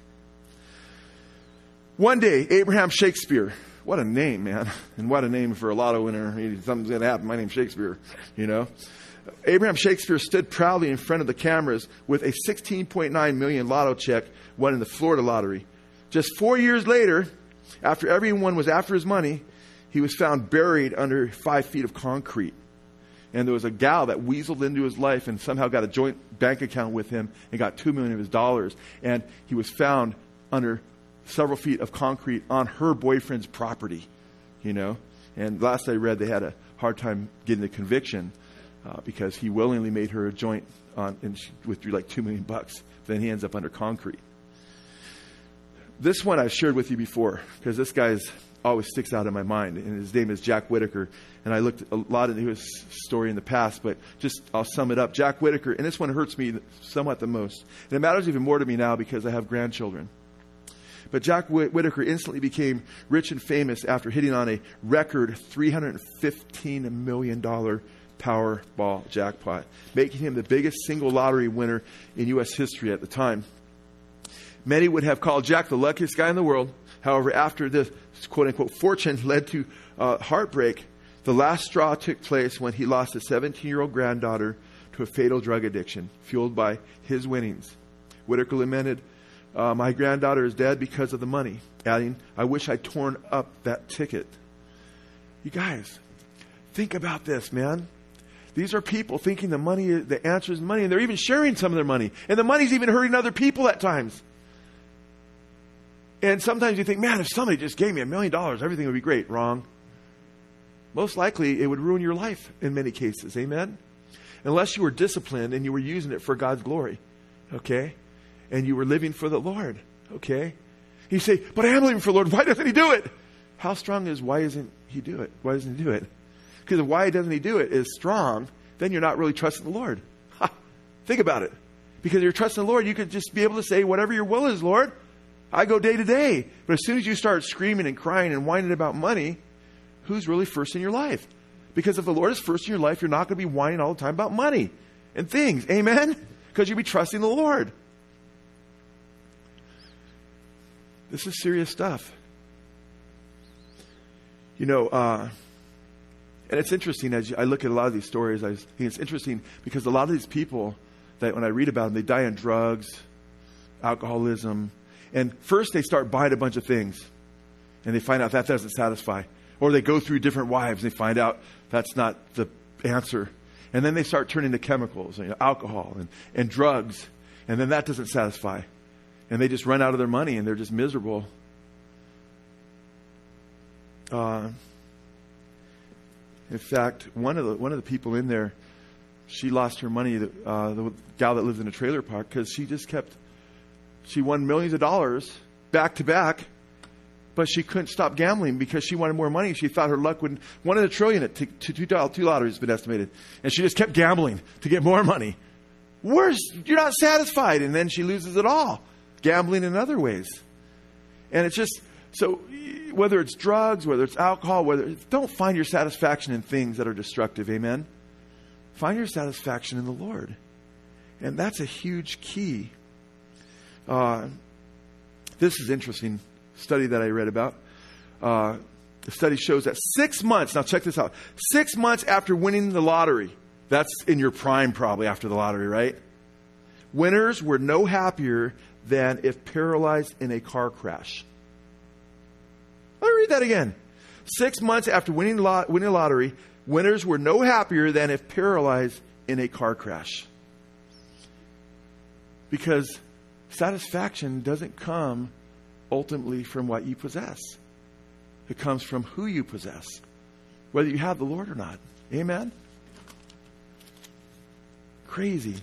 One day, Abraham Shakespeare. What a name, man. And what a name for a lotto winner. Something's going to happen. My name's Shakespeare, Abraham Shakespeare stood proudly in front of the cameras with a $16.9 million lotto check won in the Florida lottery. Just 4 years later, after everyone was after his money, he was found buried under 5 feet of concrete. And there was a gal that weaseled into his life and somehow got a joint bank account with him and got $2 million of his dollars. And he was found under several feet of concrete on her boyfriend's property, And last I read, they had a hard time getting the conviction because he willingly made her a joint and she withdrew like $2 million. Then he ends up under concrete. This one I've shared with you before because this guy's always sticks out in my mind. And his name is Jack Whitaker. And I looked a lot into his story in the past, but just I'll sum it up. Jack Whitaker, and this one hurts me somewhat the most. And it matters even more to me now because I have grandchildren. But Jack Whitaker instantly became rich and famous after hitting on a record $315 million Powerball jackpot, making him the biggest single lottery winner in U.S. history at the time. Many would have called Jack the luckiest guy in the world. However, after this quote-unquote fortune led to heartbreak, the last straw took place when he lost a 17-year-old granddaughter to a fatal drug addiction, fueled by his winnings. Whitaker lamented, "My granddaughter is dead because of the money," adding, "I wish I'd torn up that ticket." You guys, think about this, man. These are people thinking the answer is money, and they're even sharing some of their money. And the money's even hurting other people at times. And sometimes you think, man, if somebody just gave me $1 million, everything would be great. Wrong. Most likely, it would ruin your life in many cases. Amen? Unless you were disciplined and you were using it for God's glory. Okay? And you were living for the Lord. Okay? You say, but I am living for the Lord. Why doesn't he do it? How strong is why doesn't he do it? Why doesn't he do it? Because if why doesn't he do it is strong, then you're not really trusting the Lord. Ha! Think about it. Because you're trusting the Lord, you could just be able to say, whatever your will is, Lord, I go day to day. But as soon as you start screaming and crying and whining about money, who's really first in your life? Because if the Lord is first in your life, you're not going to be whining all the time about money and things. Amen? Because you'll be trusting the Lord. This is serious stuff. You know, and it's interesting as I look at a lot of these stories, I think it's interesting because a lot of these people that when I read about them, they die in drugs, alcoholism, and first they start buying a bunch of things and they find out that doesn't satisfy. Or they go through different wives and they find out that's not the answer. And then they start turning to chemicals, alcohol and drugs, and then that doesn't satisfy. And they just run out of their money and they're just miserable. In fact, one of the people in there, she lost her money, the gal that lives in a trailer park, because she won millions of dollars back to back, but she couldn't stop gambling because she wanted more money. She thought her luck would, $1 trillion to two lotteries has been estimated. And she just kept gambling to get more money. Worse, you're not satisfied. And then she loses it all, gambling in other ways. And it's just, so whether it's drugs, whether it's alcohol, don't find your satisfaction in things that are destructive. Amen. Find your satisfaction in the Lord. And that's a huge key. This is interesting study that I read about. The study shows that 6 months, now check this out, 6 months after winning the lottery, that's in your prime probably after the lottery, right? Winners were no happier than if paralyzed in a car crash. Let me read that again. 6 months after winning the lottery, winners were no happier than if paralyzed in a car crash. Because satisfaction doesn't come ultimately from what you possess. It comes from who you possess, whether you have the Lord or not. Amen? Crazy.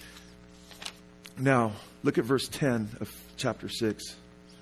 Now, look at verse 10 of chapter 6.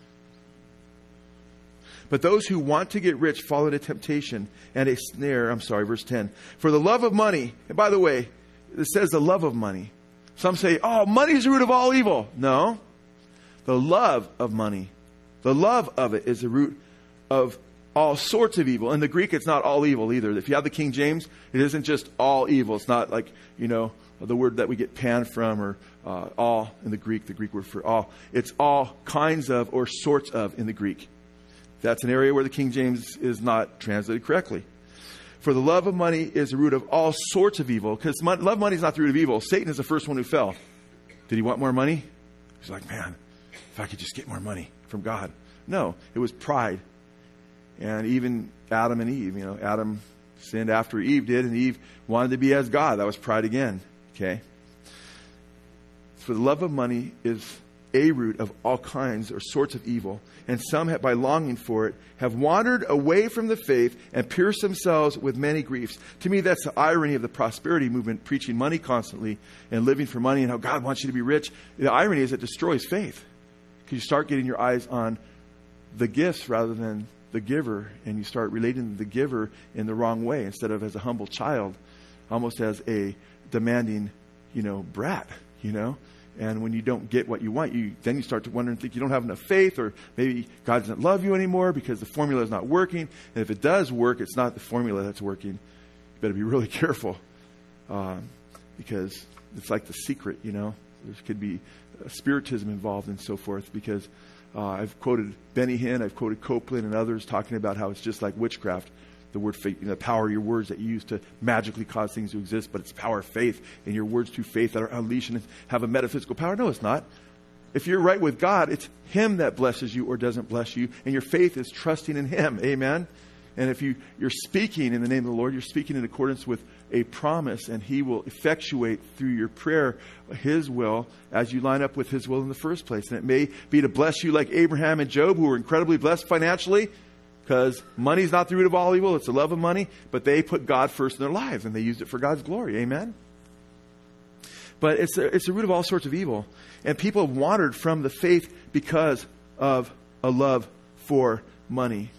But those who want to get rich fall into temptation and a snare. Verse 10. For the love of money, and by the way, it says the love of money. Some say, oh, money is the root of all evil. No. The love of money. The love of it is the root of all sorts of evil. In the Greek, it's not all evil either. If you have the King James, it isn't just all evil. It's not like, the word that we get pan from or all in the Greek word for all. It's all kinds of or sorts of in the Greek. That's an area where the King James is not translated correctly. For the love of money is the root of all sorts of evil. Because love of money is not the root of evil. Satan is the first one who fell. Did he want more money? He's like, man, if I could just get more money from God. No, it was pride. And even Adam and Eve, Adam sinned after Eve did, and Eve wanted to be as God. That was pride again. Okay? For the love of money is a root of all kinds or sorts of evil. And some, by longing for it, have wandered away from the faith and pierced themselves with many griefs. To me, that's the irony of the prosperity movement, preaching money constantly and living for money and how God wants you to be rich. The irony is it destroys faith. Because you start getting your eyes on the gifts rather than the giver, and you start relating to the giver in the wrong way, instead of as a humble child, almost as a demanding, brat, And when you don't get what you want, then you start to wonder and think you don't have enough faith, or maybe God doesn't love you anymore because the formula is not working. And if it does work, it's not the formula that's working. You better be really careful, because it's like the secret, There could be spiritism involved and so forth, because I've quoted Benny Hinn, I've quoted Copeland and others talking about how it's just like witchcraft. The word faith, the power of your words that you use to magically cause things to exist, but it's the power of faith, and your words through faith that are unleashed and have a metaphysical power. No, it's not. If you're right with God, it's Him that blesses you or doesn't bless you, and your faith is trusting in Him. Amen? And if you're speaking in the name of the Lord, you're speaking in accordance with a promise, and He will effectuate through your prayer His will as you line up with His will in the first place. And it may be to bless you like Abraham and Job, who were incredibly blessed financially, because money's not the root of all evil. It's the love of money. But they put God first in their lives, and they used it for God's glory. Amen? But it's the root of all sorts of evil. And people have wandered from the faith because of a love for money.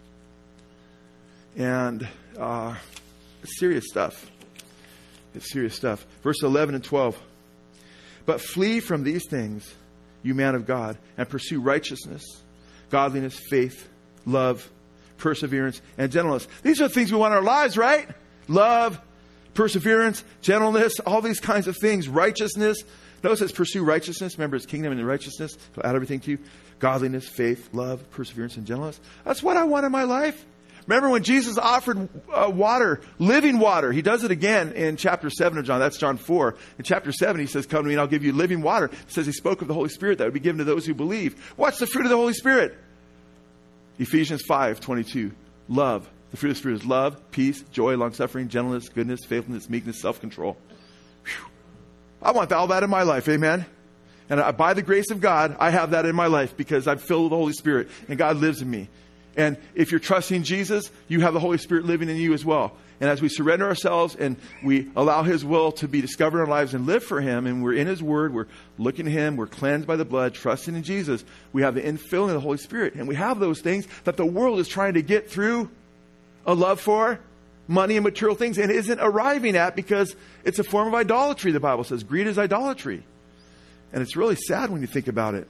And it's serious stuff. It's serious stuff. Verse 11 and 12. But flee from these things, you man of God, and pursue righteousness, godliness, faith, love, perseverance, and gentleness. These are the things we want in our lives, right? Love, perseverance, gentleness, all these kinds of things. Righteousness. Notice it's pursue righteousness. Remember, it's kingdom and righteousness. He'll add everything to you. Godliness, faith, love, perseverance, and gentleness. That's what I want in my life. Remember when Jesus offered water, living water. He does it again in chapter 7 of John. That's John 4. In chapter 7, He says, come to me and I'll give you living water. It says He spoke of the Holy Spirit that would be given to those who believe. What's the fruit of the Holy Spirit? Ephesians 5:22. Love. The fruit of the Spirit is love, peace, joy, long-suffering, gentleness, goodness, faithfulness, meekness, self-control. Whew. I want all that in my life. Amen? And by the grace of God, I have that in my life because I'm filled with the Holy Spirit and God lives in me. And if you're trusting Jesus, you have the Holy Spirit living in you as well. And as we surrender ourselves and we allow His will to be discovered in our lives and live for Him, and we're in His Word, we're looking to Him, we're cleansed by the blood, trusting in Jesus, we have the infilling of the Holy Spirit. And we have those things that the world is trying to get through a love for money and material things and isn't arriving at, because it's a form of idolatry, the Bible says. Greed is idolatry. And it's really sad when you think about it.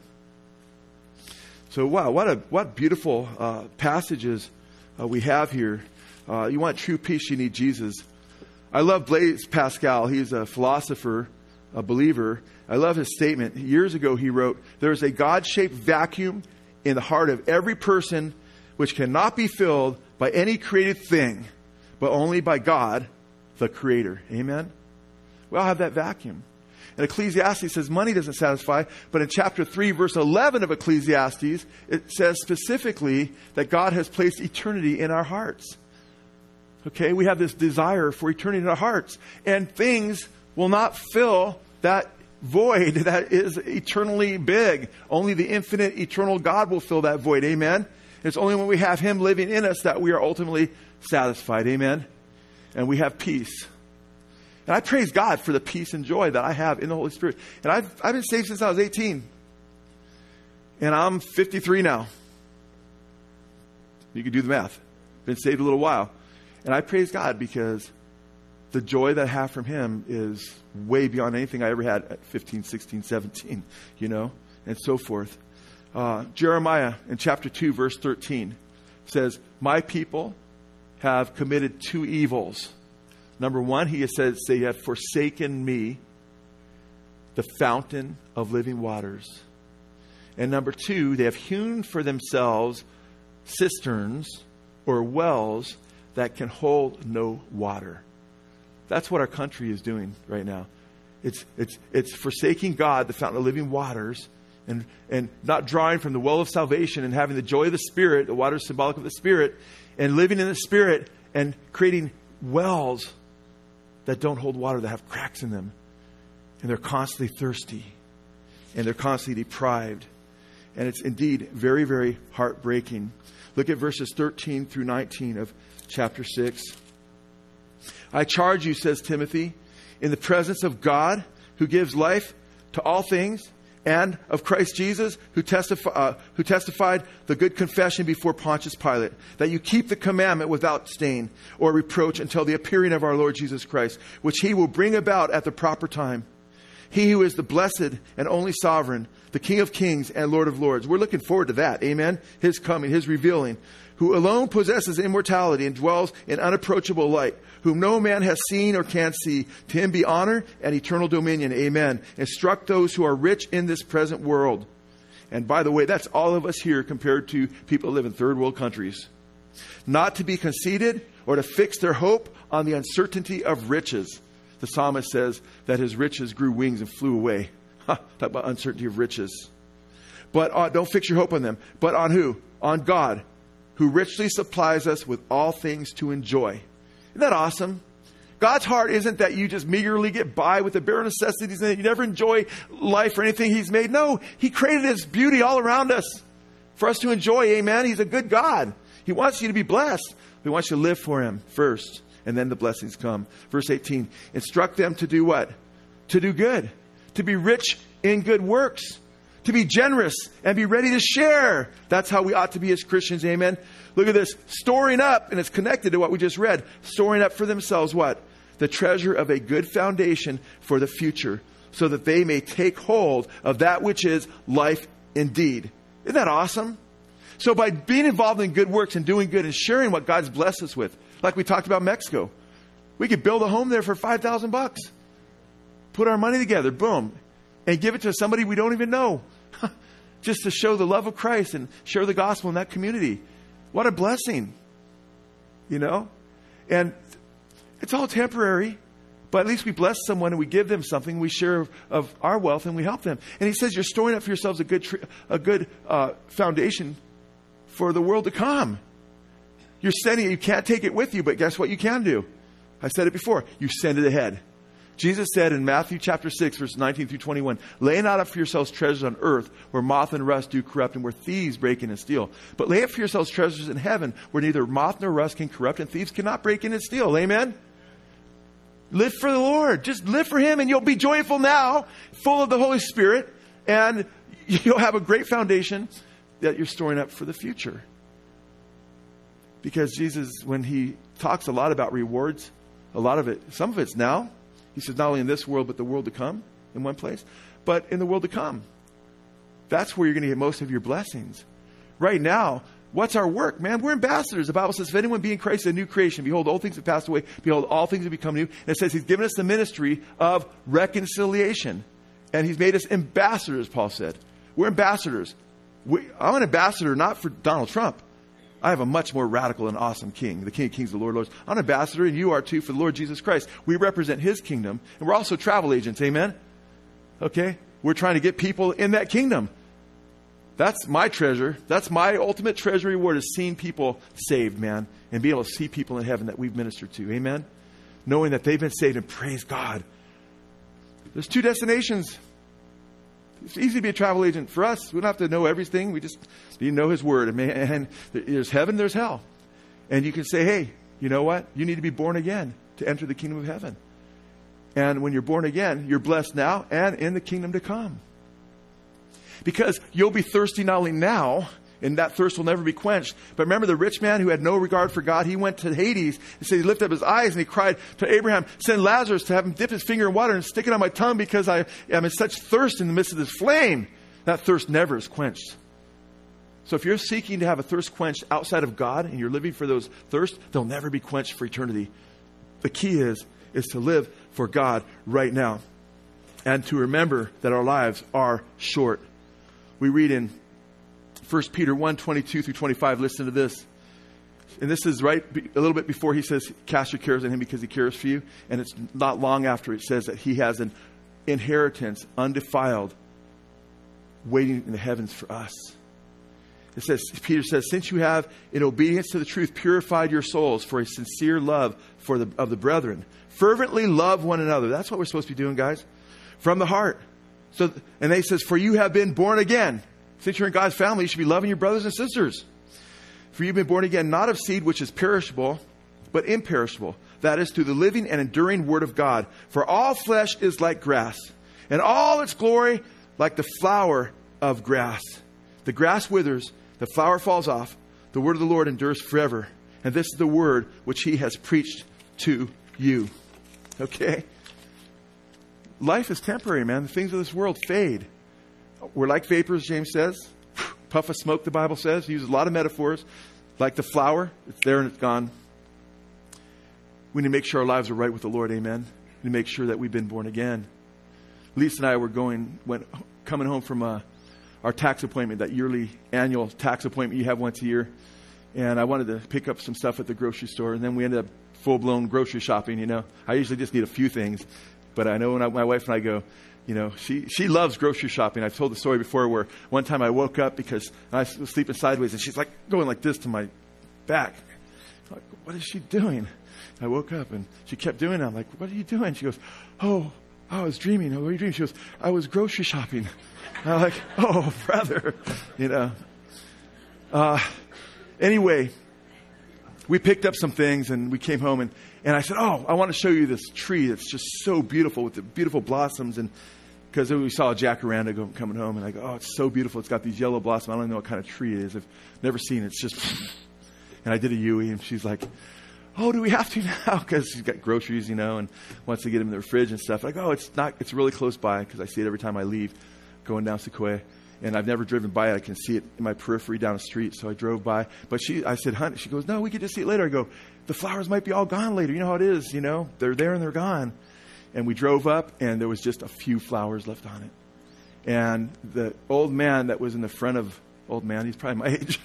So, wow, what beautiful passages we have here. You want true peace, you need Jesus. I love Blaise Pascal. He's a philosopher, a believer. I love his statement. Years ago he wrote, there is a God-shaped vacuum in the heart of every person which cannot be filled by any created thing, but only by God, the Creator. Amen? We all have that vacuum. And Ecclesiastes says money doesn't satisfy, but in chapter 3, verse 11 of Ecclesiastes, it says specifically that God has placed eternity in our hearts. Okay, we have this desire for eternity in our hearts. And things will not fill that void that is eternally big. Only the infinite, eternal God will fill that void. Amen? It's only when we have Him living in us that we are ultimately satisfied. Amen? And we have peace. And I praise God for the peace and joy that I have in the Holy Spirit. And I've been saved since I was 18. And I'm 53 now. You can do the math. Been saved a little while. And I praise God because the joy that I have from Him is way beyond anything I ever had at 15, 16, 17, and so forth. Jeremiah in chapter 2, verse 13 says, my people have committed two evils. Number one, he says they have forsaken me, the fountain of living waters. And number two, they have hewn for themselves cisterns or wells that can hold no water. That's what our country is doing right now. It's forsaking God, the fountain of living waters, and not drawing from the well of salvation and having the joy of the Spirit, the water is symbolic of the Spirit, and living in the Spirit and creating wells that don't hold water, that have cracks in them. And they're constantly thirsty. And they're constantly deprived. And it's indeed very, very heartbreaking. Look at verses 13 through 19 of chapter 6. I charge you, says Timothy, in the presence of God, who gives life to all things, and of Christ Jesus, who testified the good confession before Pontius Pilate, that you keep the commandment without stain or reproach until the appearing of our Lord Jesus Christ, which he will bring about at the proper time. He who is the blessed and only sovereign, the King of kings and Lord of lords. We're looking forward to that. Amen. His coming, his revealing. Who alone possesses immortality and dwells in unapproachable light, whom no man has seen or can see. To him be honor and eternal dominion. Amen. Instruct those who are rich in this present world. And by the way, that's all of us here compared to people who live in third world countries. Not to be conceited or to fix their hope on the uncertainty of riches. The psalmist says that his riches grew wings and flew away. Talk about uncertainty of riches. But don't fix your hope on them. But on who? On God, who richly supplies us with all things to enjoy. Isn't that awesome? God's heart isn't that you just meagerly get by with the bare necessities and that you never enjoy life or anything he's made. No, he created his beauty all around us for us to enjoy. Amen. He's a good God. He wants you to be blessed. He wants you to live for him first, and then the blessings come. Verse 18, instruct them to do what? To do good, to be rich in good works, to be generous and be ready to share. That's how we ought to be as Christians. Amen. Look at this. Storing up, and it's connected to what we just read. Storing up for themselves what? The treasure of a good foundation for the future, so that they may take hold of that which is life indeed. Isn't that awesome? So by being involved in good works and doing good and sharing what God's blessed us with, like we talked about Mexico, we could build a home there for $5,000. Put our money together, boom, and give it to somebody we don't even know. Just to show the love of Christ and share the gospel in that community. What a blessing. You know? And it's all temporary, but at least we bless someone and we give them something. We share of our wealth and we help them. And he says you're storing up for yourselves a good foundation for the world to come. You're sending it. You can't take it with you, but guess what you can do? I said it before. You send it ahead. Jesus said in Matthew chapter 6, verse 19 through 21, lay not up for yourselves treasures on earth where moth and rust do corrupt and where thieves break in and steal. But lay up for yourselves treasures in heaven where neither moth nor rust can corrupt and thieves cannot break in and steal. Amen? Live for the Lord. Just live for him and you'll be joyful now, full of the Holy Spirit, and you'll have a great foundation that you're storing up for the future. Because Jesus, when he talks a lot about rewards, a lot of it, some of it's now. He says not only in this world, but the world to come in one place, but in the world to come. That's where you're going to get most of your blessings. Right now, what's our work? Man, we're ambassadors. The Bible says, if anyone be in Christ, a new creation. Behold, old things have passed away. Behold, all things have become new. And it says he's given us the ministry of reconciliation. And he's made us ambassadors, Paul said. We're ambassadors. I'm an ambassador not for Donald Trump. I have a much more radical and awesome king, the King of Kings, the Lord of Lords. I'm an ambassador, and you are too, for the Lord Jesus Christ. We represent his kingdom, and we're also travel agents, amen? Okay? We're trying to get people in that kingdom. That's my treasure. That's my ultimate treasure reward, is seeing people saved, man, and be able to see people in heaven that we've ministered to, amen? Knowing that they've been saved, and praise God. There's two destinations. It's easy to be a travel agent for us. We don't have to know everything. We just need to know his word. And there's heaven, there's hell. And you can say, hey, you know what? You need to be born again to enter the kingdom of heaven. And when you're born again, you're blessed now and in the kingdom to come. Because you'll be thirsty not only now, and that thirst will never be quenched. But remember the rich man who had no regard for God? He went to Hades and said he lifted up his eyes and he cried to Abraham, send Lazarus to have him dip his finger in water and stick it on my tongue because I am in such thirst in the midst of this flame. That thirst never is quenched. So if you're seeking to have a thirst quenched outside of God and you're living for those thirsts, they'll never be quenched for eternity. The key is to live for God right now and to remember that our lives are short. We read in 1 Peter 1, 22 through 25. Listen to this. And this is right a little bit before he says, cast your cares on him because he cares for you. And it's not long after it says that he has an inheritance undefiled waiting in the heavens for us. It says, Peter says, since you have, in obedience to the truth, purified your souls for a sincere love of the brethren, fervently love one another. That's what we're supposed to be doing, guys. From the heart. And then he says, for you have been born again. Since you're in God's family, you should be loving your brothers and sisters. For you've been born again, not of seed which is perishable, but imperishable. That is, through the living and enduring word of God. For all flesh is like grass, and all its glory like the flower of grass. The grass withers, the flower falls off. The word of the Lord endures forever. And this is the word which he has preached to you. Okay? Life is temporary, man. The things of this world fade. We're like vapors, James says. Puff of smoke, the Bible says. He uses a lot of metaphors. Like the flower, it's there and it's gone. We need to make sure our lives are right with the Lord, amen? We need to make sure that we've been born again. Lisa and I were coming home from our tax appointment, that yearly annual tax appointment you have once a year. And I wanted to pick up some stuff at the grocery store. And then we ended up full-blown grocery shopping, you know. I usually just need a few things. But I know when my wife and I go, you know, she loves grocery shopping. I've told the story before where one time I woke up because I was sleeping sideways and she's like going like this to my back. I'm like, what is she doing? I woke up and she kept doing it. I'm like, what are you doing? She goes, oh, I was dreaming. What are you dreaming? She goes, I was grocery shopping. And I'm like, oh, brother, you know. Anyway, we picked up some things and we came home and I said, oh, I want to show you this tree that's just so beautiful with the beautiful blossoms. And because we saw a jacaranda coming home and I go, oh, it's so beautiful. It's got these yellow blossoms. I don't even know what kind of tree it is. I've never seen it. It's just, and I did a Yui and she's like, oh, do we have to now? Because she's got groceries, you know, and wants to get them in the fridge and stuff. Like, oh, it's really close by because I see it every time I leave going down Sequoia. And I've never driven by it. I can see it in my periphery down the street. So I drove by. But I said, honey, she goes, no, we could just see it later. I go, the flowers might be all gone later. You know how it is, you know. They're there and they're gone. And we drove up and there was just a few flowers left on it. And the old man that was in the front of, old man, he's probably my age.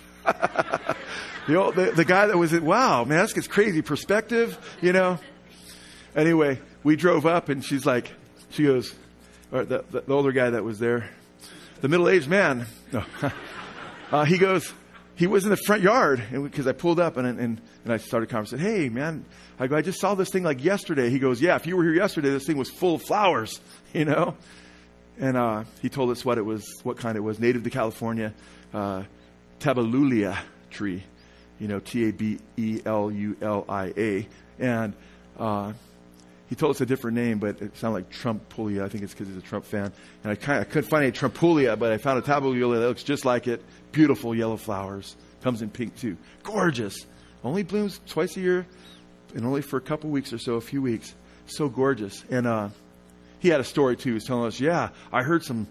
the guy that was at, wow, man, this gets crazy perspective, you know. Anyway, we drove up and she goes, or the older guy that was there, the middle-aged man, no. He goes, he was in the front yard because I pulled up and I started a conversation. Hey, man, I go, I just saw this thing like yesterday. He goes, yeah, if you were here yesterday, this thing was full of flowers, you know. And he told us what kind it was, native to California, Tabelulia tree, you know, Tabelulia. And he told us a different name, but it sounded like Trumpulia. I think it's because he's a Trump fan. And I couldn't find any Trumpulia, but I found a Tabelulia that looks just like it. Beautiful yellow flowers. Comes in pink too. Gorgeous. Only blooms twice a year and only for a couple weeks or so, a few weeks. So gorgeous. And he had a story too. He was telling us, yeah, I heard some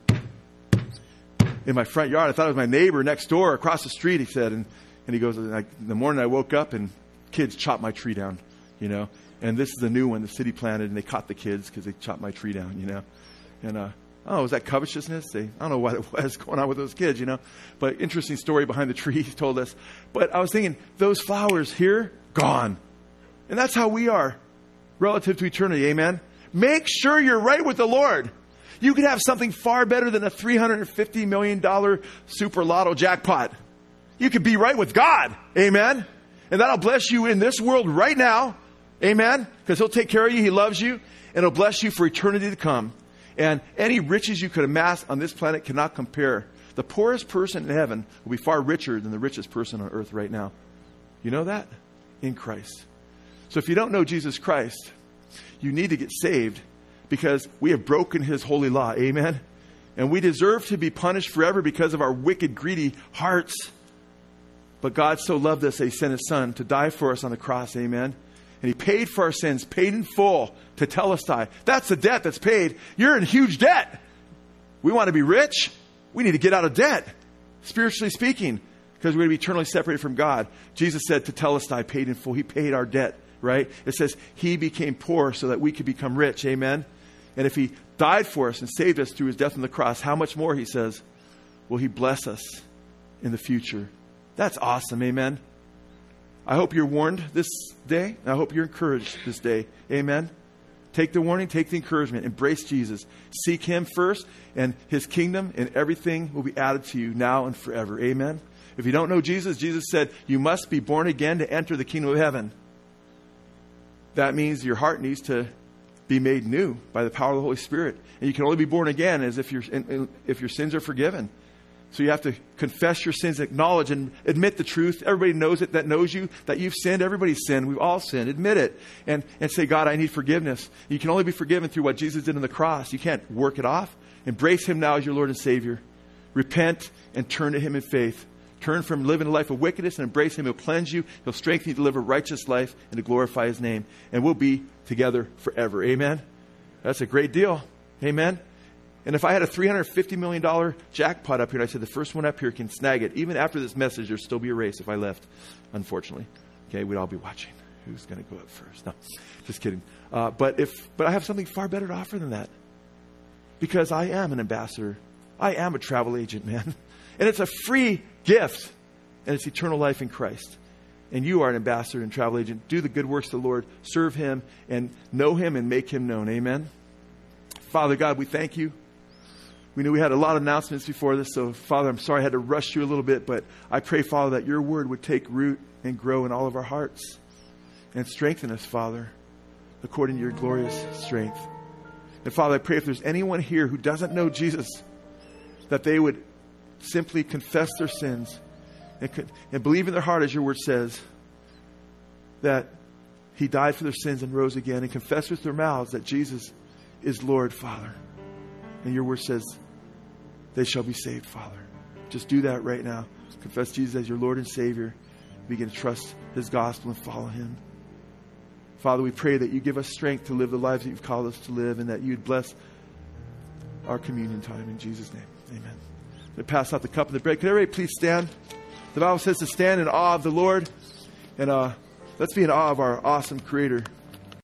in my front yard. I thought it was my neighbor next door across the street, he said. And he goes, in the morning I woke up and kids chopped my tree down, you know. And this is the new one the city planted, and they caught the kids because they chopped my tree down, you know. And, was that covetousness? I don't know what it was going on with those kids, you know. But interesting story behind the tree, he told us. But I was thinking, those flowers here, gone. And that's how we are relative to eternity, amen? Make sure you're right with the Lord. You could have something far better than a $350 million super lotto jackpot. You could be right with God, amen? And that'll bless you in this world right now. Amen? Because he'll take care of you. He loves you. And he'll bless you for eternity to come. And any riches you could amass on this planet cannot compare. The poorest person in heaven will be far richer than the richest person on earth right now. You know that? In Christ. So if you don't know Jesus Christ, you need to get saved because we have broken his holy law. Amen? And we deserve to be punished forever because of our wicked, greedy hearts. But God so loved us that he sent his son to die for us on the cross. Amen? And he paid for our sins, paid in full to Telestai. That's the debt that's paid. You're in huge debt. We want to be rich. We need to get out of debt, spiritually speaking, because we're going to be eternally separated from God. Jesus said to Telestai, paid in full. He paid our debt, right? It says he became poor so that we could become rich. Amen? And if he died for us and saved us through his death on the cross, how much more, he says, will he bless us in the future? That's awesome. Amen? I hope you're warned this day. I hope you're encouraged this day. Amen. Take the warning, take the encouragement. Embrace Jesus. Seek him first and his kingdom, and everything will be added to you now and forever. Amen. If you don't know Jesus, Jesus said, you must be born again to enter the kingdom of heaven. That means your heart needs to be made new by the power of the Holy Spirit. And you can only be born again as if your sins are forgiven. So you have to confess your sins, acknowledge and admit the truth. Everybody knows it that knows you, that you've sinned. Everybody's sinned. We've all sinned. Admit it. And say, God, I need forgiveness. You can only be forgiven through what Jesus did on the cross. You can't work it off. Embrace him now as your Lord and Savior. Repent and turn to him in faith. Turn from living a life of wickedness and embrace him. He'll cleanse you. He'll strengthen you to live a righteous life and to glorify his name. And we'll be together forever. Amen? That's a great deal. Amen? And if I had a $350 million jackpot up here, and I said the first one up here can snag it, even after this message, there'd still be a race if I left, unfortunately. Okay, we'd all be watching. Who's going to go up first? No, just kidding. But I have something far better to offer than that. Because I am an ambassador. I am a travel agent, man. And it's a free gift. And it's eternal life in Christ. And you are an ambassador and travel agent. Do the good works of the Lord. Serve him and know him and make him known. Amen. Father God, we thank you. We knew we had a lot of announcements before this. So, Father, I'm sorry I had to rush you a little bit. But I pray, Father, that your word would take root and grow in all of our hearts. And strengthen us, Father, according to your glorious strength. And Father, I pray if there's anyone here who doesn't know Jesus, that they would simply confess their sins and believe in their heart, as your word says, that he died for their sins and rose again, and confess with their mouths that Jesus is Lord, Father. And your word says they shall be saved, Father. Just do that right now. Confess Jesus as your Lord and Savior. Begin to trust his gospel and follow him. Father, we pray that you give us strength to live the lives that you've called us to live, and that you'd bless our communion time in Jesus' name. Amen. I'm going to pass out the cup and the bread. Could everybody please stand? The Bible says to stand in awe of the Lord. And let's be in awe of our awesome Creator.